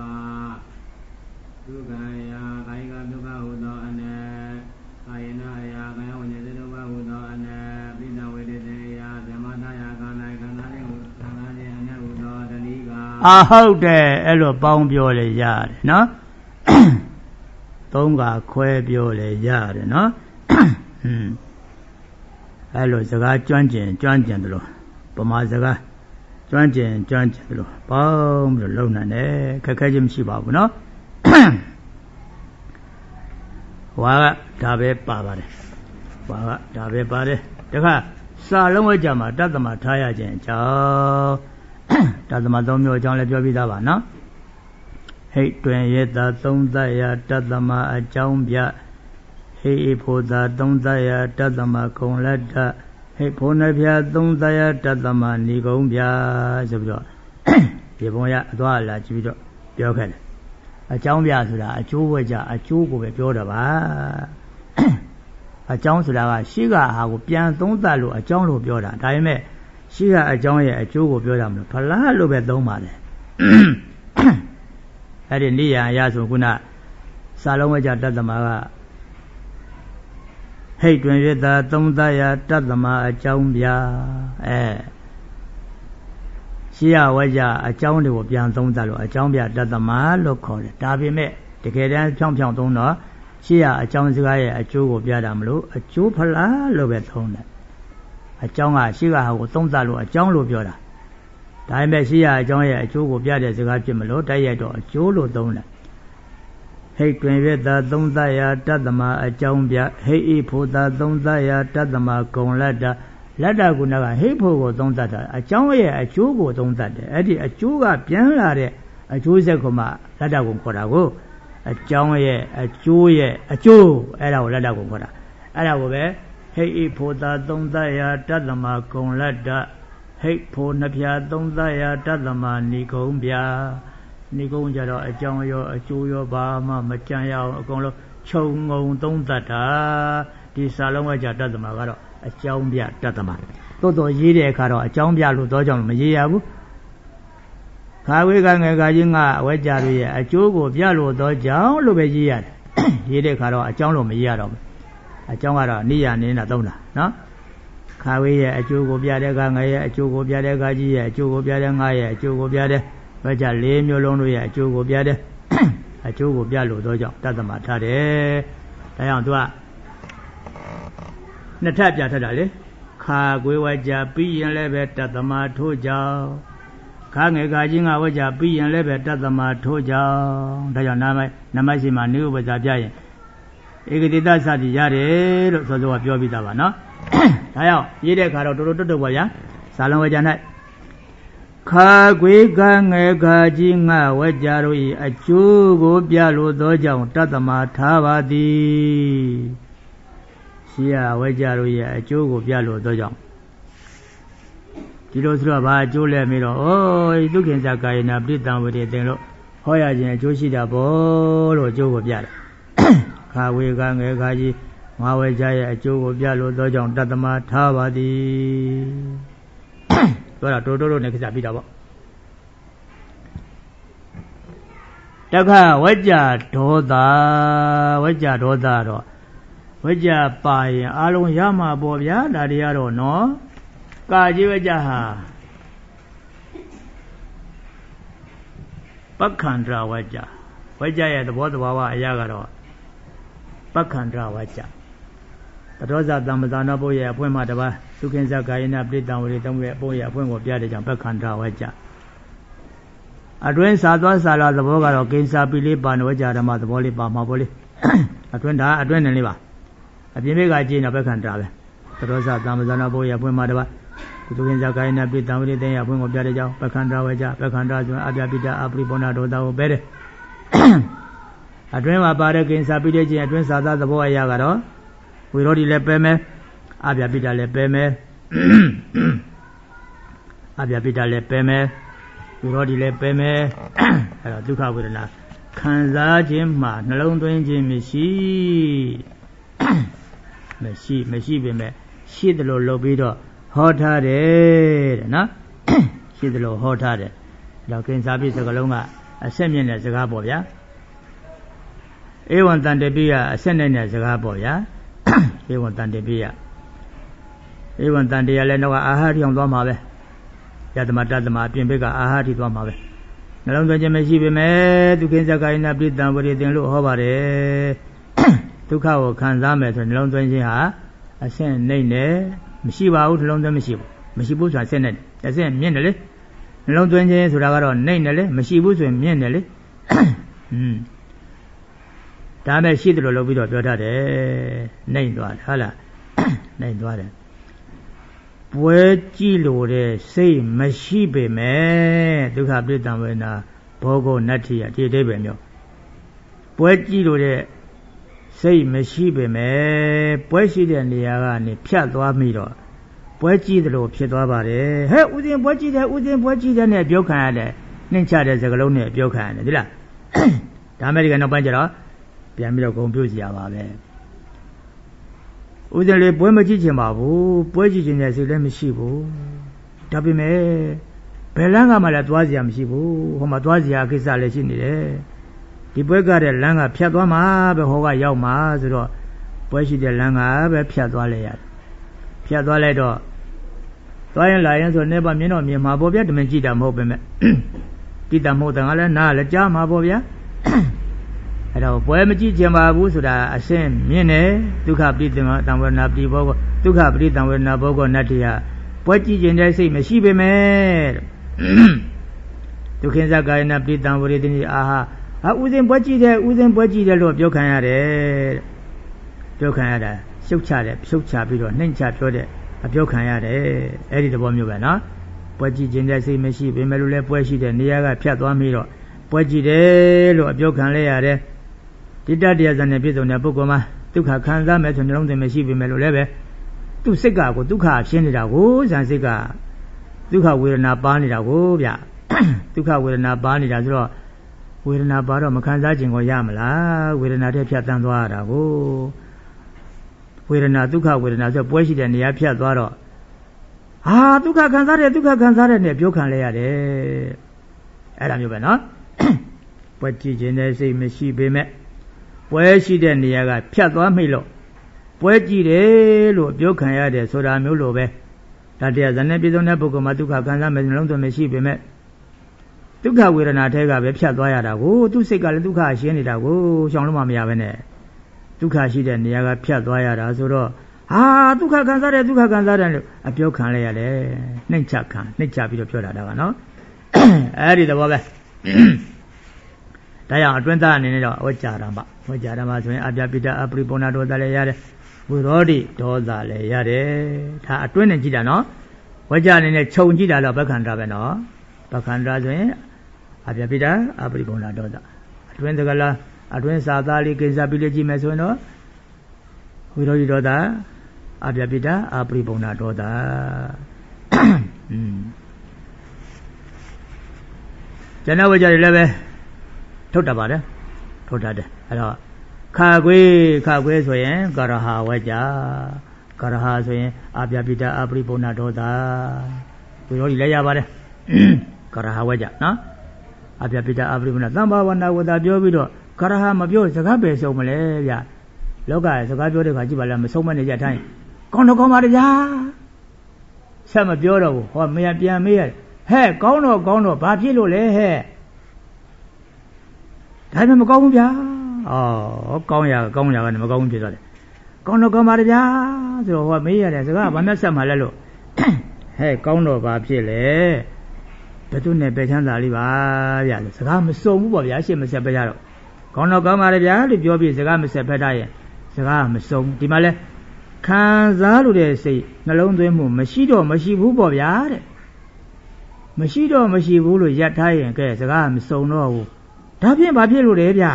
Speaker 2: ဒုက္ခယာကာယကဒုက္ခဟုသောအနတ်ကာယနာယာကာယဝိညာဉ်ဒုက္ခဟုသောအနတ်ပိဋဝေဒတေယာဓမ္မတာယာခန္ဓာခန္ဓာလေးဟုခန္ဓာလေးအနတ်ဟုသောတဏိက
Speaker 1: ဟုတ်တယ်အဲ့လိုပေါင်းပြောလေရတယ်နော်သုံးကခွဲပြောလေရတယ်နော်အဲ့လိုစကားကျွမ်းကျင်တယ်လို့ပမာစကားကျွမ်းကျင်တယ်လို့ပေါင်းပြီးလုံနိုင်တယ်ခက်ခဲခြင်းမရှိပါဘူးနော်ဝါကဒါပဲပါပါတယ်ဝါကဒါပဲပါတယ်တခါစာလုံးဝကြမှာတသမထားရခြင်းအကြောင်းတသမသုံးမျိုးအကြောင်းလည်းပြောပြီးသားပါနော်ဟိတ်တွင်ရတာသုံးသက်ရတသမအကြောင်းပြဟိတ်ဖို့သာသုံးသက်ရတသမကုံလက်တဟိတ်ဖို့နှပြသုံးသက်ရတသမဏီကုံပြဆိုပြီးတော့ဒီဘုံရအသွားလာကြည့်ပြီးတော့ပြောခဲ့တယ်အကြောင်းပြဆိုတာအကျိုးဝကြအကျိုးကိုပဲပြောတာပါအကြောင်းဆိုတာကရှိကဟာကိုပြန်သုံးသပ်လို့အကြောင်းလို့ပြောတာဒါပေမဲ့ရှိကအကြောင်းရဲ့အကျိုးကိုပြောတာမလို့ဖလားလို့ပဲသုံးပါတယ်အဲ့ဒီနိယအရာဆိုခုနစာလုံးဝကြတတ္တမကဟိတ်တွင်ရတာသုံးသပ်ရတတ္တမအကြောင်းပြရှိရဝကြအကြောင်းတွေကိုပြန်သုံးသပ်လို့အကြောင်းပြတတ္တမလို့ခေါ်တယ်ဒါပေမဲ့တကယ်တမ်းဖြောင်းသုံးတော့ရှိရအကြောင်းစကားရဲ့အကျိုးကိုပြတာမလို့အကျိုးဖလားလို့ပဲသုံးတယ်အကြောင်းကရှိကဟာကိုသုံးသပ်လို့အကြောင်းလို့ပြောတာဒါပေမဲ့ရှိရအကြောင်းရဲ့အကျိုးကိုပြတဲ့စကားဖြစ်မလို့တိုက်ရိုက်တော့အကျိုးလို့သုံးတယ်ဟိတ်တွင်ရတာသုံးသပ်ရတတ္တမအကြောင်းပြဟိတ်ဤဖို့သာသုံးသပ်ရတတ္တမကုံလက်တာလက်တာကုဏကဟိတ်ဖို့ကိုသုံးသပ်တာအကြောင်းရဲ့အကျိုးကိုသုံးသပ်တယ်အဲ့ဒီအကျိုးကပြန်လာတဲ့အကျိုးဆက်ကိုမှလက်တာကုခေါ်တာကိုအကြောင်းရဲ့အကျိုးရဲ့အကျိုးအဲ့ဒါကိုလက်တာကုခေါ်တာအဲ့ဒါကိုပဲဟိတ်ဤဖို့သာသုံးသပ်ရတတ္တမကုံလက်တာဟိတ်ဖို့နှပြသုံးသပ်ရတတ္တမဏီကုံပြဏီကုံကြတော့အကြောင်းရောအကျိုးရောဘာမှမကြံရအောင်အကုန်လုံးခြုံငုံသုံးသပ်တာဒီစာလုံးဝကြတတ္တမကတော့အကြောင်းပြတတ္တမတိုးတော်ရေးတဲ့အခါတော့အကြောင်းပြလို့တော့ကြောင့်မရေးရဘူးခါဝေကငယ်ကကြီးငါအဝဲကြရရဲ့အကျိုးကိုပြလို့တော့ကြောင့်လို့ပဲရေးရတယ်ရေးတဲ့အခါတော့အကြောင်းလို့မရေးရတော့ဘူးအကြောင်းကတော့နိယနေတာသုံးတာနော်ခါဝေးရဲ့အကျိုးကိုပြတဲ့ကငယ်ရဲ့အကျိုးကိုပြတဲ့ကကြီးရဲ့အကျိုးကိုပြတဲ့ငါရဲ့အကျိုးကိုပြတဲ့ဝဲကြလေးမျိုးလုံးတို့ရဲ့အကျိုးကိုပြတဲ့အကျိုးကိုပြလို့တော့ကြောင့်တတ္တမထားတယ်ဒါကြောင့်သူကနှစ်ထပ်ပြထတာလေခါကွေးဝကြပြီးရင်လည်းပဲတတ္တမထိုးကြောင်းခါငယ်ကကြီးငါဝကြပြီးရင်လည်းပဲတတ္တမထိုးကြောင်းဒါကြောင့်နမရှိမှနိဥပဇာပြရင်ဧကတိတသတိရတယ်လို့စောစောကပြောပြီးသားပါနော်ဒါကြောင့်ရေးတဲ့ခါတော့တော်တော်တွတ်ပါဗျာဇာလံဝကြ၌ခါကွေးကငယ်ကကြီးငါဝကြတို့၏အကျိုးကိုပြလို့သောကြောင့်တတ္တမထားပါသည်ရှိရဝကြတို့ရဲ့အကျိုးကိုပြလို့သောကြောင့်ဒီလိုဆိုတော့ဘာအကျိုးလဲမေးတော့ဩဒုက္ခိဉ္စကာယနာပဋိသံဝေတေတင်လို့ဟောရခြင်းအကျိုးရှိတာပေါ့လို့အကျိုးကိုပြတယ်ခါဝေကငယ်ခါကြီးငါဝကြရဲ့အကျိုးကိုပြလို့သောကြောင့်တတ္တမထားပါသည်ပြောတာတိုးနဲ့ခစပြီးတာပေါ့တခါဝကြဒေါသတော့ဝကြပါရင်အလုံးရမှာပေါ့ဗျာဒါတွေကတော့နော်ကာကြီးဝကြဟာပက္ခန္တဝကြရဲ့သဘောတဘာဝအရာကတော့ပက္ခန္တဝကြတတော်ဇာတမ္ပဇာနာဘုရဲ့အဖွင့်မှတပါသုခင်ဇကာယနာပဋိတံဝေသုံးရဲ့ဘုရဲ့အဖွင့်ကိုပြတဲ့ကြောင့်ပက္ခန္တဝကြအတွင်းစာသွားစာလာသဘောကတော့ကိဉ္စာပိလေးပါဏဝကြဓမ္မသဘောလေးပါမှာပေါ့လေအတွင်းနေလေးပါအပြင်ဘက်ကကြည့်တော့ပက္ခန္တပဲတတော်ဇာတမ္ပဇာနာဘုရဲ့အဖွင့်မှတပါသုခင်ဇကာယနာပဋိတံဝေသုံးရဲ့အဖွင့်ကိုပြတဲ့ကြောင့်ပက္ခန္တဝကြပက္ခန္တဆိုအပြပိတအပရိပောနာဒေါသကိုပဲတဲ့အတွင်းမှာပါတဲ့ကိဉ္စာပိလေးချင်းအတွင်းစာသားသဘောအရာကတော့ဝိရောဓိလည်းပဲမယ်အပြပိတလည်းပဲမယ်အပြပိတလည်းပဲမယ်ဝိရောဓိလည်းပဲမယ်အဲ့တော့ဒုက္ခဝေဒနာခံစားခြင်းမှာနှလုံးသွင်းခြင်းမရှိပေမဲ့ရှိတယ်လို့လုပ်ပြီးတော့ဟောထားတယ်တဲ့နော်ရှိတယ်လို့ဟောထားတယ်ဒါကိဉ္စာပိစကလုံးကအဆက်မြင့်တဲ့စကားပေါ့ဗျာဧဝံတန်တေပိယအဆက်နေတဲ့စကားပေါ့ဗျာဧဝံတန်တေပိယဧဝံတန်တေရလည်းတော့အာဟာတိအောင်သွားမှာပဲယတမတသမအပြင်ဘက်ကအာဟာတိသွားမှာပဲနှလုံးသွင်းခြင်းမရှိပေမဲ့ဒုက္ခိသက္ကာယနာပိတံဝရိတင်လို့ဟောပါတယ်ဒုက္ခကိုခံစားမယ်ဆိုနှလုံးသွင်းခြင်းဟာအဆင့်နှိမ့်တယ်မရှိပါဘူးနှလုံးသွင်းမရှိဘူးဆိုတာအဆင့်နဲ့အဆင့်မြင့်တယ်လေနှလုံးသွင်းခြင်းဆိုတာကတော့နှိမ့်တယ်လေမရှိဘူးဆိုရင်မြင့်တယ်လေဒါမဲ့ရှိတယ်လို့လုပ်ပြီးတော့ပြောတတ်တယ်နှိမ့်သွားတယ်ဟုတ်လားနှိမ့်သွားတယ်ပွဲကြည့်လို့တဲ့စိတ်မရှိပေမဲ့ဒုက္ခပိတံဝေနာဘောဂောနတ္ထိယဒီအဓိပ္ပာယ်မျိုးပွဲကြည့်လို့တဲ့စိတ်မရှိပေမဲ့ပွဲရှိတဲ့နေရာကနေဖြတ်သွားမိတော့ပွဲကြည့်တယ်လို့ဖြစ်သွားပါတယ်ဟဲ့ဥစဉ်ပွဲကြည့်တယ်ဥစဉ်ပွဲကြည့်တယ်နဲ့ပြောခံရတယ်နှိမ့်ချတဲ့စကားလုံးနဲ့ပြောခံရတယ်ဒီလားဒါမဲ့ဒီကနောက်ပိုင်းကျတော့ပြန်ပြီးတော့ဂုံပြုတ်စီရပါပဲဥစဉ်လေးပွဲမကြည့်ချင်ပါဘူးပွဲကြည့်ချင်တဲ့စိတ်လည်းမရှိဘူးဒါပေမဲ့ဘယ်လမ်းကမှလည်းသွားစရာမရှိဘူးဟိုမှာသွားစရာကိစ္စလည်းရှိနေတယ်ဒီပွဲကတဲ့လမ်းကဖြတ်သွားမှာပဲဟောကရောက်မှာဆိုတော့ပွဲရှိတဲ့လမ်းကပဲဖြတ်သွားလိုက်ရတယ်ဖြတ်သွားလိုက်တော့သွားရင်လာရင်ဆိုနေပါမြင်တော့မြင်မှာပေါ့ဗျာတမင်ကြည့်တာမဟုတ်ပဲမဲ့ကြည့်တာမဟုတ်တယ်ငါလည်းနားလည်းကြားမှာပေါ့ဗျာအဲ့တော့ပွဲမကြည့်ချင်ပါဘူးဆိုတာအရှင်းမြင်တယ်ဒုက္ခပိတံဝေဒနာပိဘောကဒုက္ခပိတံဝေဒနာဘောကနတ္တိယပွဲကြည့်ချင်တဲ့စိတ်မရှိပေမဲ့ဒုက္ခိသကာယနာပိတံဝရတိနိအာဟာဥစဉ်ပွဲကြည့်တယ်ဥစဉ်ပွဲကြည့်တယ်လို့ပြောခံရတယ်ပြောခံရတာရှုပ်ချတယ်ဖြုတ်ချပြီးတော့နှိမ့်ချပြောတဲ့အပြောခံရတယ်အဲ့ဒီသဘောမျိုးပဲနော်ပွဲကြည့်ချင်တဲ့စိတ်မရှိပေမဲ့လို့လည်းပွဲရှိတဲ့နေရာကဖြတ်သွားပြီးတော့ပွဲကြည့်တယ်လို့အပြောခံလဲရတယ်ဒီတတရားဇာနဲ့ပြည့်စုံတဲ့ပုဂ္ဂိုလ်မှာဒုက္ခခံစားမယ်ဆိုနှလုံးသွင်းမရှိပေမဲ့လို့လည်းပဲသူ့စိတ်ကကိုဒုက္ခရှင်းနေတာကိုဇာစိတ်ကဒုက္ခဝေဒနာပါနေတာကိုဗျဒုက္ခဝေဒနာပါနေတာဆိုတော့ဝေဒနာပါတော့မခံစားခြင်းကိုရမလားဝေဒနာတဲ့ဖြတ်တန်းသွားရတာကိုဝေဒနာဒုက္ခဝေဒနာဆိုပွဲရှိတဲ့နေရာဖြတ်သွားတော့ဒုက္ခခံစားတယ်နဲ့ပြောခံလဲရတယ်အဲ့ဒါမျိုးပဲနော်ပွဲကြည့်ခြင်းတဲ့စိတ်မရှိပေမဲ့ပွဲရှိတဲ့နေရာကဖြတ်သွားမိလို့ပွဲကြည့်တယ်လို့ပြောခံရတယ်ဆိုတာမျိုးလိုပဲဒါတရားဇာနဲ့ပြည်စုံတဲ့ပုဂ္ဂိုလ်မှာဒုက္ခခံစားမယ်နှလုံးသွင်းမရှိပေမဲ့ဒုက္ခဝေဒနာထဲကပဲဖြတ်သွားရတာကိုသူ့စိတ်ကလည်းဒုက္ခရှင်းနေတာကိုရှောင်လို့မှမရပဲနဲ့ဒုက္ခရှိတဲ့နေရာကဖြတ်သွားရတာဆိုတော့ဒုက္ခခံစားတယ်လို့အပြောခံလိုက်ရတယ်နှိမ့်ချပြီးတော့ပြောတာကနော်အဲ့ဒီသဘောပဲဒါကြောင့်အတွင်းသားအနေနဲ့တော့ဝိကြဓမ္မဆိုရင်အပြပိတအပရိပုဏ္ဏဒေါသလည်းရတယ်ဝိရောဓိဒေါသလည်းရတယ်ဒါအတွင်းနဲ့ကြည့်တာနော်ဝိကြအနေနဲ့ခြုံကြည့်တာတော့ဘက္ခန္တပဲနော်ဘက္ခန္တဆိုရင်အပြပိတအပရိပုဏ္ဏဒေါသအတွင်းတကလားအတွင်းစာသားလေးကိစ္စပြီးလေးကြည့်မယ်ဆိုရင်တော့ဝိရောဓိဒေါသအပြပိတအပရိပုဏ္ဏဒေါသကျန်တဲ့ဝိကြတွေလည်းပဲထုတ်တတ်ပါတယ်ထုတ်တတ်တယ်အဲ့တော့ခါခွေးဆိုရင်ကရဟာဝိကြကရဟာဆိုရင်အပြပိတအပရိပုဏ္ဏဒေါသဝိရောဓိလည်းရပါတယ်ကရဟာဝိကြနော်အပြပိတအပရိပုဏ္ဏသံဘာဝနာဝတာပြောပြီးတော့ကရဟာမပြောစကားပဲဆုံးမလဲဗျလောကရဲ့စကားပြောတဲ့ခါကြည့်ပါလားမဆုံးမနေကြတိုင်းကောင်းတော့ကောင်းပါဗျာဆက်မပြောတော့ဘူးဟောမရပြန်မေးရဟဲ့ကောင်းတော့ဘာဖြစ်လို့လဲဟဲ့ဒါမှမကောင်းဘူးဗျာကောင်းရကနေမကောင်းဘူးဖြစ်သွားတယ်ကောင်းတော့ကောင်းပါဗျာဆိုတော့ဟောမေးရတယ်စကားဘာမှဆက်မှလဲလို့ဟဲ့ကောင်းတော့ဘာဖြစ်လဲဘယ်သူနဲ့ပဲချမ်းသာလေးပါဗျာလို့စကားမစုံဘူးပေါ့ဗျာရှင်းမဆက်ပဲကြတော့ကောင်းတော့ကောင်းပါဗျာလို့ပြောပြီးစကားမဆက်ဖက်တာရဲ့စကားမစုံဒီမှာလဲခံစားလို့တဲ့စိတ်နှလုံးသွင်းမှုမရှိတော့မရှိဘူးပေါ့ဗျာတဲ့မရှိတော့မရှိဘူးလို့ရပ်ထားရင်ကဲစကားမစုံတော့ဘူးဒါဖြင့်ဘာဖြစ်လို့လဲဗျ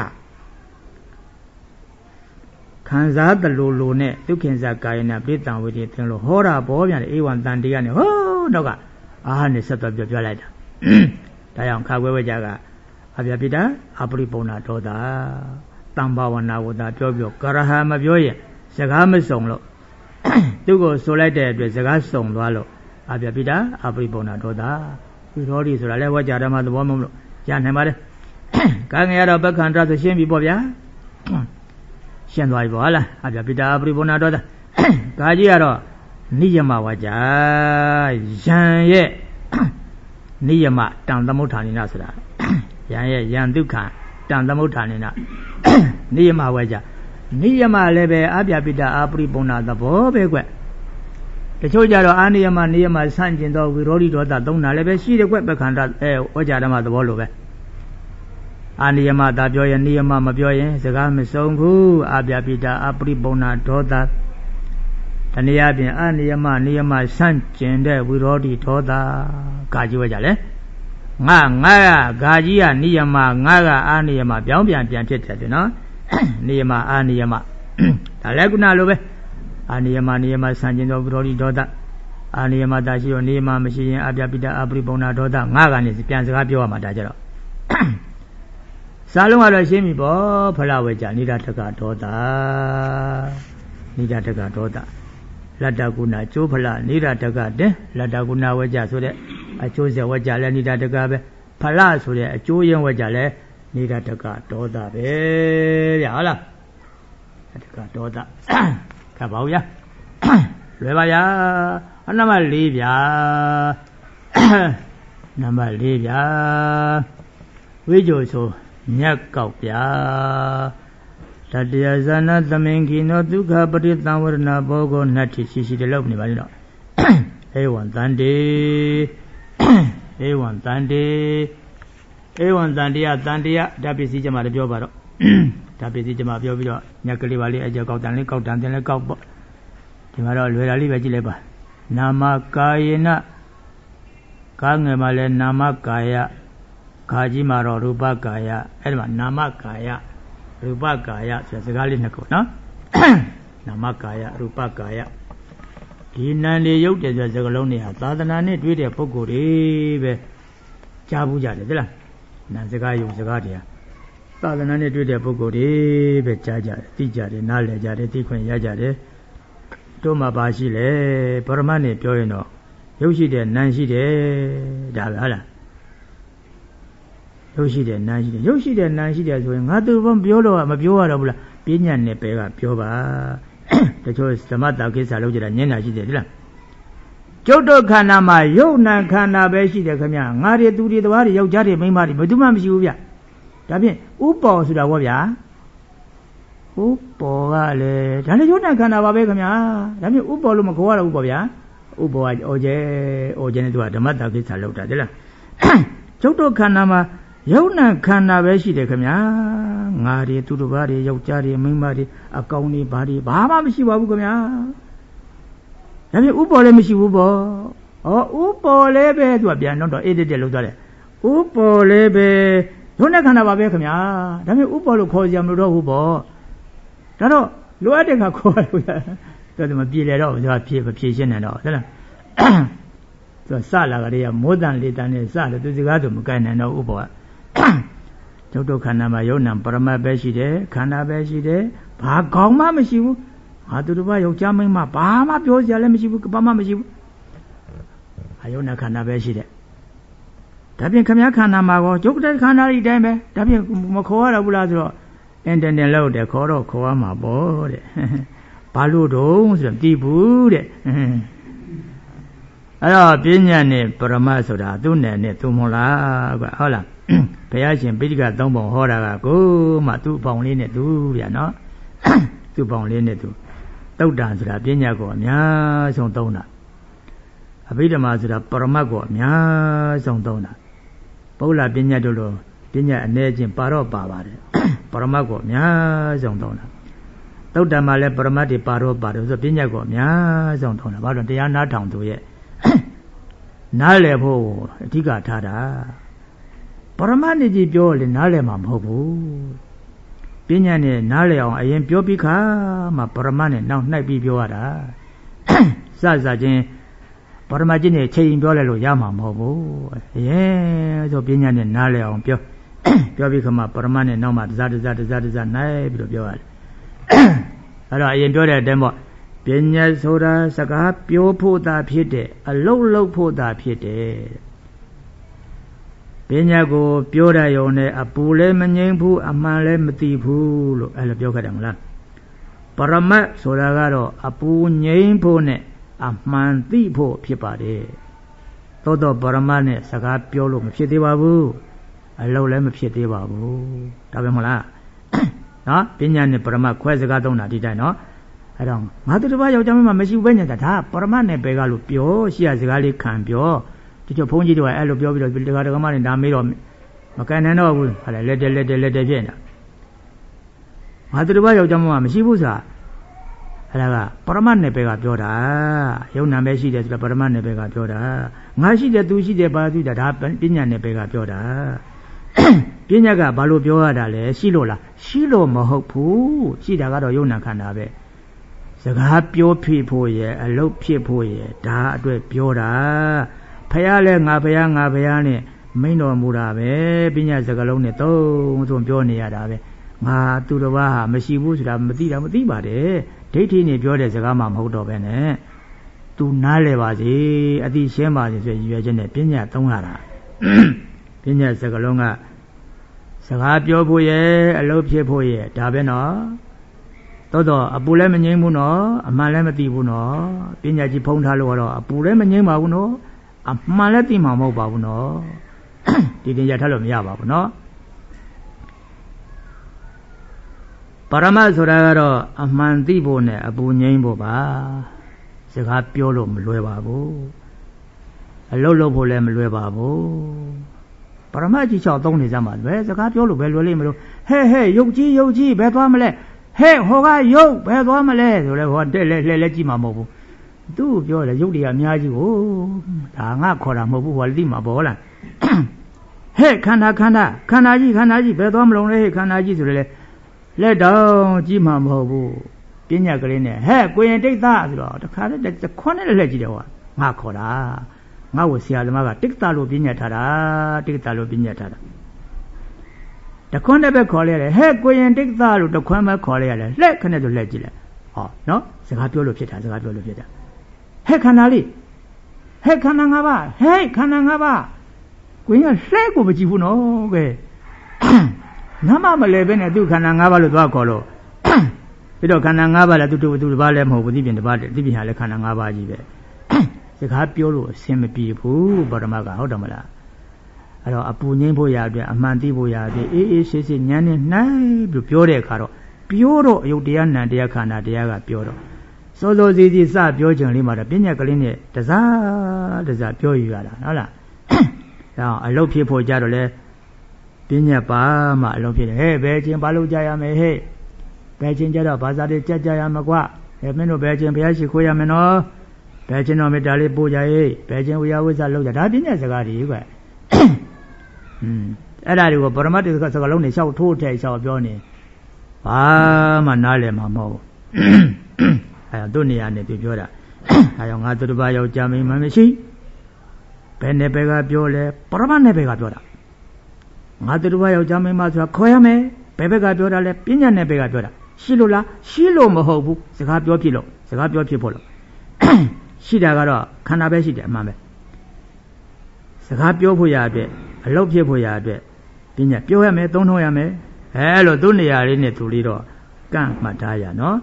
Speaker 1: ခံစားတလူလူနဲ့ဒုက္ခိသကာယနာပိတံဝိတိသင်လို့ဟောတာပေါ်ပြန်တယ်ဧဝံတန်တေကနေဟောတော့ကအာဟာနဲ့ဆက်သွားပြောလိုက်တာဒါကြောင့်ခါခွဲဝဲကြကအပြပိတအပရိပုဏ္ဏဒေါသတံဘာဝနာဝတာပြောကရဟာမပြောရင်စကားမစုံလို့သူ့ကိုဆိုလိုက်တဲ့အတွက်စကားစုံသွားလို့အပြပိတအပရိပုဏ္ဏဒေါသဝိရောဓိဆိုတာလဲဝါကြဓမ္မသဘောမဟုတ်လို့ကြားနိုင်ပါတယ်ကာငယ်ရတော့ပက္ခန္တဆိုရှင်းပြီပေါ့ဗျာရှင်းသွားပြီပေါ့လားအပြပိတာပရိဘောနာတော့ကာကြီးကတော့နိယမဝါကြယံရဲ့နိယမတံသမုဋ္ဌာနိနဆိုတာယံရဲ့ယံဒုက္ခတံသမုဋ္ဌာနိနနိယမဝါကြနိယမလည်းပဲအပြပိတာအပရိဘောနာသဘောပဲကွတချို့ကြတော့အာနိယမနိယမဆန့်ကျင်သောဝိရောဓိဒေါသသုံးတာလည်းပဲရှိတယ်ကွပက္ခန္တဝကြဓမ္မသဘောလိုပဲအာနိယမသာပြောရင်နိယမမပြောရင်စကားမဆုံးဘူးအပြပိတာအပရိဘောနာဒေါသတနည်းအားဖြင့်အာနိယမနိယမဆန့်ကျင်တဲ့ဝိရောဓိဒေါသကာကြီးဝကြလေငါကဂါကြီးကနိယမငါကအာနိယမပြောင်းပြန်ဖြစ်တယ်သူနော်နိယမအာနိယမဒါလည်းခုနလိုပဲအာနိယမနိယမဆန့်ကျင်သောဝိရောဓိဒေါသအာနိယမတာရှိရောနိယမမရှိရင်အပြပိတအပရိပုံနာဒေါသငါကနေပြန်စကားပြောရမှာဒါကြတော့စာလုံးကတော့ရှင်းပြီပေါ့ဖလားဝေကြနိဒတကဒေါသနိဒတကဒေါသလတ္တကုဏကျိုးဖလားနိဒတကတဲ့လတ္တကုဏဝေကြဆိုတဲ့အကျိုးဆက်ဝေကြလဲနိဒတကပဲဖလားဆိုတဲ့အကျိုးရင်းဝေကြလဲနိဒတကဒေါသပဲဗျာဟုတ်လားတကဒေါသခပ်ပါဦးဗျာလွယ်ပါဗျာနံပါတ်4ဗျာနံပါတ်4ဗျာဝိဇ္ဇိုဆိုမြတ်ကောက်ဗျာတတယဇာနာသမင်ခိနောဒုက္ခပရိသံဝရဏဘောဂောနတ္ထိရှိတယ်လို့နေပါလိမ့်တော့ဧဝံတန္တေဧဝံတန္တေဧဝံတန္တေယတန္တေယဓာပစ္စည်းကျမလည်းပြောပါတော့ဓာပစ္စည်းကျမပြောပြီးတော့ညက်ကလေးပါလေးအကြောကောက်တန်လေးကောက်တန်တင်လေးကောက်ပေါ့ဒီမှာတော့လွယ်တာလေးပဲကြည့်လိုက်ပါနာမကာယေနကာငယ်မှာလဲနာမကာယခါကြီးမှာတော့ရူပကာယအဲ့ဒီမှာနာမကာယရူပကာယဆိုတဲ့စကားလေးနှစ်ခုနော်နာမကာယရူပကာယဒီနံလေးရုပ်တယ်ဆိုတဲ့စကားလုံးတွေဟာသာသနာနဲ့တွေ့တဲ့ပုဂ္ဂိုလ်တွေပဲကြားဘူးကြတယ်သိလားနာစကားယုံစကားတွေဟာသာသနာနဲ့တွေ့တဲ့ပုဂ္ဂိုလ်တွေပဲကြားကြတယ်သိကြတယ်နားလည်ကြတယ်သိခွင့်ရကြတယ်တို့မှာပါရှိလေပရမတ်နဲ့ပြောရင်တော့ရုပ်ရှိတယ်နာမ်ရှိတယ်ဒါပဲဟုတ်လားရုပ်ရှိတယ်နာမ်ရှိတယ်ရုပ်ရှိတယ်နာမ်ရှိတယ်ဆိုရင်ငါသူဘာမပြောတော့မပြောရတော့ဘူးလားပညာနဲ့ပဲကပြောပါတချို့သမတကိစ္စလုပ်ကြတာညံ့တာရှိတယ်ဒီလားကျုပ်တို့ခန္ဓာမှာယုတ်နာခန္ဓာပဲရှိတယ်ခင်ဗျငါတွေသူတွေတဘာတွေယောက်ျားတွေမိန်းမတွေဘယ်သူမှမရှိဘူးဗျဒါဖြင့်ဥပေါ်ဆိုတာဘောဗျာဥပေါ်ကလည်းဒါလည်းယုတ်နာခန္ဓာပါပဲခင်ဗျာဒါဖြင့်ဥပေါ်လို့မခေါ်ရတော့ဘူးပေါ့ဗျာဥပေါ်ကဩကျဲနဲ့သူကဓမ္မတကိစ္စလုပ်တာဒီလားကျုပ်တို့ခန္ဓာမှာယုတ်နာခန္ဓာပဲရှိတယ်ခင်ဗျာငါတွေသူတို့ဘာတွေယောက်ျားတွေမိန်းမတွေအကောင်တွေဘာတွေဘာမှမရှိပါဘူးခင်ဗျာဒါဖြင့်ဥပေါ်လည်းမရှိဘူးပေါ့ဩဥပေါ်လည်းပဲသူကပြန်တော့အေးတက်လောက်သွားတယ်ဥပေါ်လည်းပဲယုတ်နာခန္ဓာပါပဲခင်ဗျာဒါဖြင့်ဥပေါ်လို့ခေါ်ကြမလို့တော့ဘူးပေါ့ဒါတော့လိုအပ်တဲ့ကခေါ်လို့ရတယ်သူမပြေလေတော့သူကဖြည့်ရှင်းနေတော့ဟုတ်လားသူစလာကြတဲ့မိုးတန်လေးတန်နဲ့စတယ်သူစကားသူမကိုင်နိုင်တော့ဥပေါ်ကဒုက္ခခန္ဓာမှာယုံနာပရမတ်ပဲရှိတယ်ခန္ဓာပဲရှိတယ်ဘာကောင်းမှမရှိဘူးဟာသူတို့ကယောက်ျားမိန်းမဘာမှပြောစရာလည်းမရှိဘူးဘာမှမရှိဘူးအယုံနာခန္ဓာပဲရှိတယ်ဒါဖြင့်ခမည်းခန္ဓာမှာကောဒုက္ခခန္ဓာဤတိုင်းပဲဒါဖြင့်မခေါ်ရတော့ဘူးလားဆိုတော့အင်တာနက်လောက်တယ်ခေါ်တော့ခေါ်ရမှာပေါ့တဲ့ဘာလို့တုံးဆိုတော့တည်ဘူးတဲ့အဲ့တော့ပညာနဲ့ပရမတ်ဆိုတာသူ့နယ်နဲ့သူမဟုတ်လားကွဟုတ်လားဘုရားရှင်ပိဋကသုံးပုံဟောတာကကိုမှသူ့ပေါင်လေးနဲ့သူဗျာနော်သူ့ပေါင်လေးနဲ့သူတုတ်တန်ဆိုတာပညာကိုအများဆုံးသုံးတာအဘိဓမ္မာဆိုတာပရမတ်ကိုအများဆုံးသုံးတာပုဂ္ဂလပညာတို့လိုပညာအနေချင်းပါတော့ပါပါတယ်ပရမတ်ကိုအများဆုံးသုံးတာတုတ်တန်မှာလည်းပရမတ်တွေပါတော့ပါတယ်ဆိုပညာကိုအများဆုံးသုံးတာဘာလို့တရားနားထောင်သူရဲ့နားလည်ဖို့အဓိကထားတာပရမတ်နေကြီးပြောလေနားလည်မှာမဟုတ်ဘူးပညာနဲ့နားလည်အောင်အရင်ပြောပြီးခါမှပရမတ်နဲ့နောက်နှိုက်ပြီးပြောရတာစစချင်းပရမတ်ကြီးနဲ့ချိန်ပြောလိုက်လို့ရမှာမဟုတ်ဘူးဆိုပညာနဲ့နားလည်အောင်ပြောပြီးခါမှပရမတ်နဲ့နောက်မှတစားနှိုက်ပြီးတော့ပြောရတယ်အဲ့တော့အရင်ပြောတဲ့အတိုင်းပေါ့ပညာဆိုတာစကားပြောဖို့သာဖြစ်တယ်အလုံးလုံးဖို့သာဖြစ်တယ်ညာကိုပြောရရုံနဲ့အပူလည်းမငြိမ်းဘူးအမှန်လည်းမသိဘူးလို့အဲ့လိုပြောခဲ့တယ်မလားပရမတ်ဆိုတာကတော့အပူငြိမ်းဖို့နဲ့အမှန်သိဖို့ဖြစ်ပါတယ်သောတော့ပရမတ်နဲ့စကားပြောလို့မဖြစ်သေးပါဘူးအလုံးလည်းမဖြစ်သေးပါဘူးဒါပဲမဟုတ်လားနော်ပညာနဲ့ပရမတ်ခွဲစကားသုံးတာဒီတိုင်းနော်အဲ့တော့ငါတို့တစ်ပါးယောက်ျားမင်းမရှိဘူးပဲညာဒါပရမတ်နဲ့ပဲကလို့ပြောရှိရစကားလေးခံပြောတချို့ဘုန်းကြီးတွေကအဲ့လိုပြောပြီးတော့တခါတခါမှလည်းဒါမေးတော့မကန်နိုင်တော့ဘူးဟာလက်တက်ဖြစ်နေတာငါတို့တစ်ပါးယောက်ျားမင်းမရှိဘူးဆိုတာအဲ့ဒါကပရမတ်နဲ့ပဲကပြောတာယုံနာပဲရှိတယ်ဆိုတာပရမတ်နဲ့ပဲကပြောတာငါရှိတယ်သူရှိတယ်ဘာသူဒါပညာနဲ့ပဲကပြောတာပညာကဘာလို့ပြောရတာလဲရှိလို့လားရှိလို့မဟုတ်ဘူးရှိတာကတော့ယုံနာခန္ဓာပဲစကားပြောဖြစ်ဖို့ရဲ့အလုပ်ဖြစ်ဖို့ရဲ့ဒါအတွက်ပြောတာဖယားလဲငါဖယားနဲ့မိန်တော်မူတာပဲပညာစကားလုံးနဲ့သုံးပြောနေရတာပဲငါသူတစ်ပါးဟာမရှိဘူးဆိုတာမသိပါတယ်ဒိဋ္ဌိနဲ့ပြောတဲ့စကားမှမဟုတ်တော့ပဲနဲ့သူနားလဲပါစေအသိရှင်းပါစေဆိုရည်ရွယ်ချက်နဲ့ပညာသုံးရတာပညာစကားလုံးကစကားပြောဖို့ရဲ့အလုပ်ဖြစ်ဖို့ရဲ့ဒါပဲနော်တော့အပူလည်းမငြိမ်းဘူးနော်အမှန်လည်းမသိဘူးနော်ပညာကြီးဖုံးထားလို့ကတော့အပူလည်းမငြိမ်းပါဘူးနော်အမှန်လည်းသိမှာမဟုတ်ပါဘူးနော်ဒီတင်ရထားလို့မရပါဘူးနော်ပရမတ်ဆိုတာကတော့အမှန်သိဖို့နဲ့အပူငြိမ်းဖို့ပါစကားပြောလို့မလွယ်ပါဘူးအလုပ်လုပ်ဖို့လည်းမလွယ်ပါဘူးပရမတ်ကြီး၆သုံးနေစမ်းပါပဲစကားပြောလို့ပဲလွယ်လိမ့်မလို့ဟဲ့ရုပ်ကြီးဘယ်သွားမလဲဟဲ့ဟောကရုပ်ဘယ်သွားမလဲဆိုလဲဟောတက်လဲကြည့်မှာမဟုတ်ဘူးသူ့ပြောတယ်ရုပ်တွေအများကြီးကိုဒါငါခေါ်တာမဟုတ်ဘူးဟောလိမှာပေါ့လားဟဲ့ခန္ဓာကြီးဘယ်သွားမလုံးလဲဟဲ့ခန္ဓာကြီးဆိုလဲလက်တောင်ကြည့်မှာမဟုတ်ဘူးပညာကလေးနဲ့ဟဲ့ကိုရင်တိတ်သားဆိုတော့တခါတည်းခွန်းနဲ့လက်ကြည့်တယ်ဟောငါခေါ်တာငါ့ကိုဆရာသမားကတိတ်သားလို့ပညာထားတာတခွန်းတည်းပဲခေါ်လိုက်ရတယ်ဟဲ့ကိုရင်တိတ်သားလို့တခွန်းပဲခေါ်လိုက်ရတယ်လက်ခနဲ့ဆိုလက်ကြည့်လိုက်ဟောနော်စကားပြောလို့ဖြစ်တာဟဲ့ခန္ဓာလေးဟဲ့ခန္ဓာ၅ပါးကိုရင်ကလှဲကိုမကြည့်ဘူးနော်ကဲနမမလဲပဲနဲ့သူခန္ဓာ၅ပါးလို့သွားခေါ်လို့ပြီးတော့ခန္ဓာ၅ပါးလည်းသူတစ်ပါးလည်းမဟုတ်ဘူးသိပြင်တစ်ပါးသိပြင်ဟာလည်းခန္ဓာ၅ပါးကြီးပဲစကားပြောလို့အဆင်မပြေဘူးပရမတ်ကဟုတ်တယ်မလားအဲ့တော့အပူငိမ့်ဖို့ရအတွက်အမှန်သိဖို့ရအတွက်အေးဆေးဉာဏ်နဲ့နှိုင်းပြီးပြောတဲ့အခါတော့ပြောတော့အယုတ်တရားနံတရားခန္ဓာတရားကပြောတော့စောစောစီစပြောချင်လေးမှာတော့ပညာကလေးနဲ့တစားပြောယူရတာဟုတ်လားဒါအလုပ်ဖြစ်ဖို့ကြတော့လေပညာပါမှအလုပ်ဖြစ်တယ်ဟဲ့ဘယ်ချင်းဘာလို့ကြရမယ်ဟဲ့ဘယ်ချင်းကြတော့ဘာသာတွေကြရမှာကွာမင်းတို့ဘယ်ချင်းဘုရားရှိခိုးရမယ်နော်ဘယ်ချင်းတော့မေတ္တာလေးပို့ကြရေးဘယ်ချင်းဝိယဝိဇ္ဇလုပ်ကြဒါပညာစကားတွေကွအဲ့ဒါတွေကိုပရမတ်စကားလုံးတွေလျှောက်ထိုးထည့်လျှောက်ပြောနေဘာမှနားလည်မှာမဟုတ်အဲ့တော့သူ့နေရာနဲ့သူပြောတာအဲ့တော့ငါသူတစ်ပါးယောက်ျားမင်းမရှိဘယ်နဲ့ပဲကပြောလဲပရမတ်နဲ့ပဲကပြောတာငါသူတစ်ပါးယောက်ျားမင်းဆိုတာခေါ်ရမယ်ဘယ်ဘက်ကပြောတာလဲပညာနဲ့ပဲကပြောတာရှိလို့လားရှိလို့မဟုတ်ဘူးစကားပြောဖြစ်ဖို့လို့ရှိတာကတော့ခန္ဓာပဲရှိတယ်အမှန်ပဲစကားပြောဖို့ရအတွက်အလုပ်ဖြစ်ဖို့ရအတွက်ပညာပြောရမယ်သုံးထုံးရမယ်အဲ့လိုသူ့နေရာလေးနဲ့သူလေးတော့ကန့်မှတ်ထားရနော်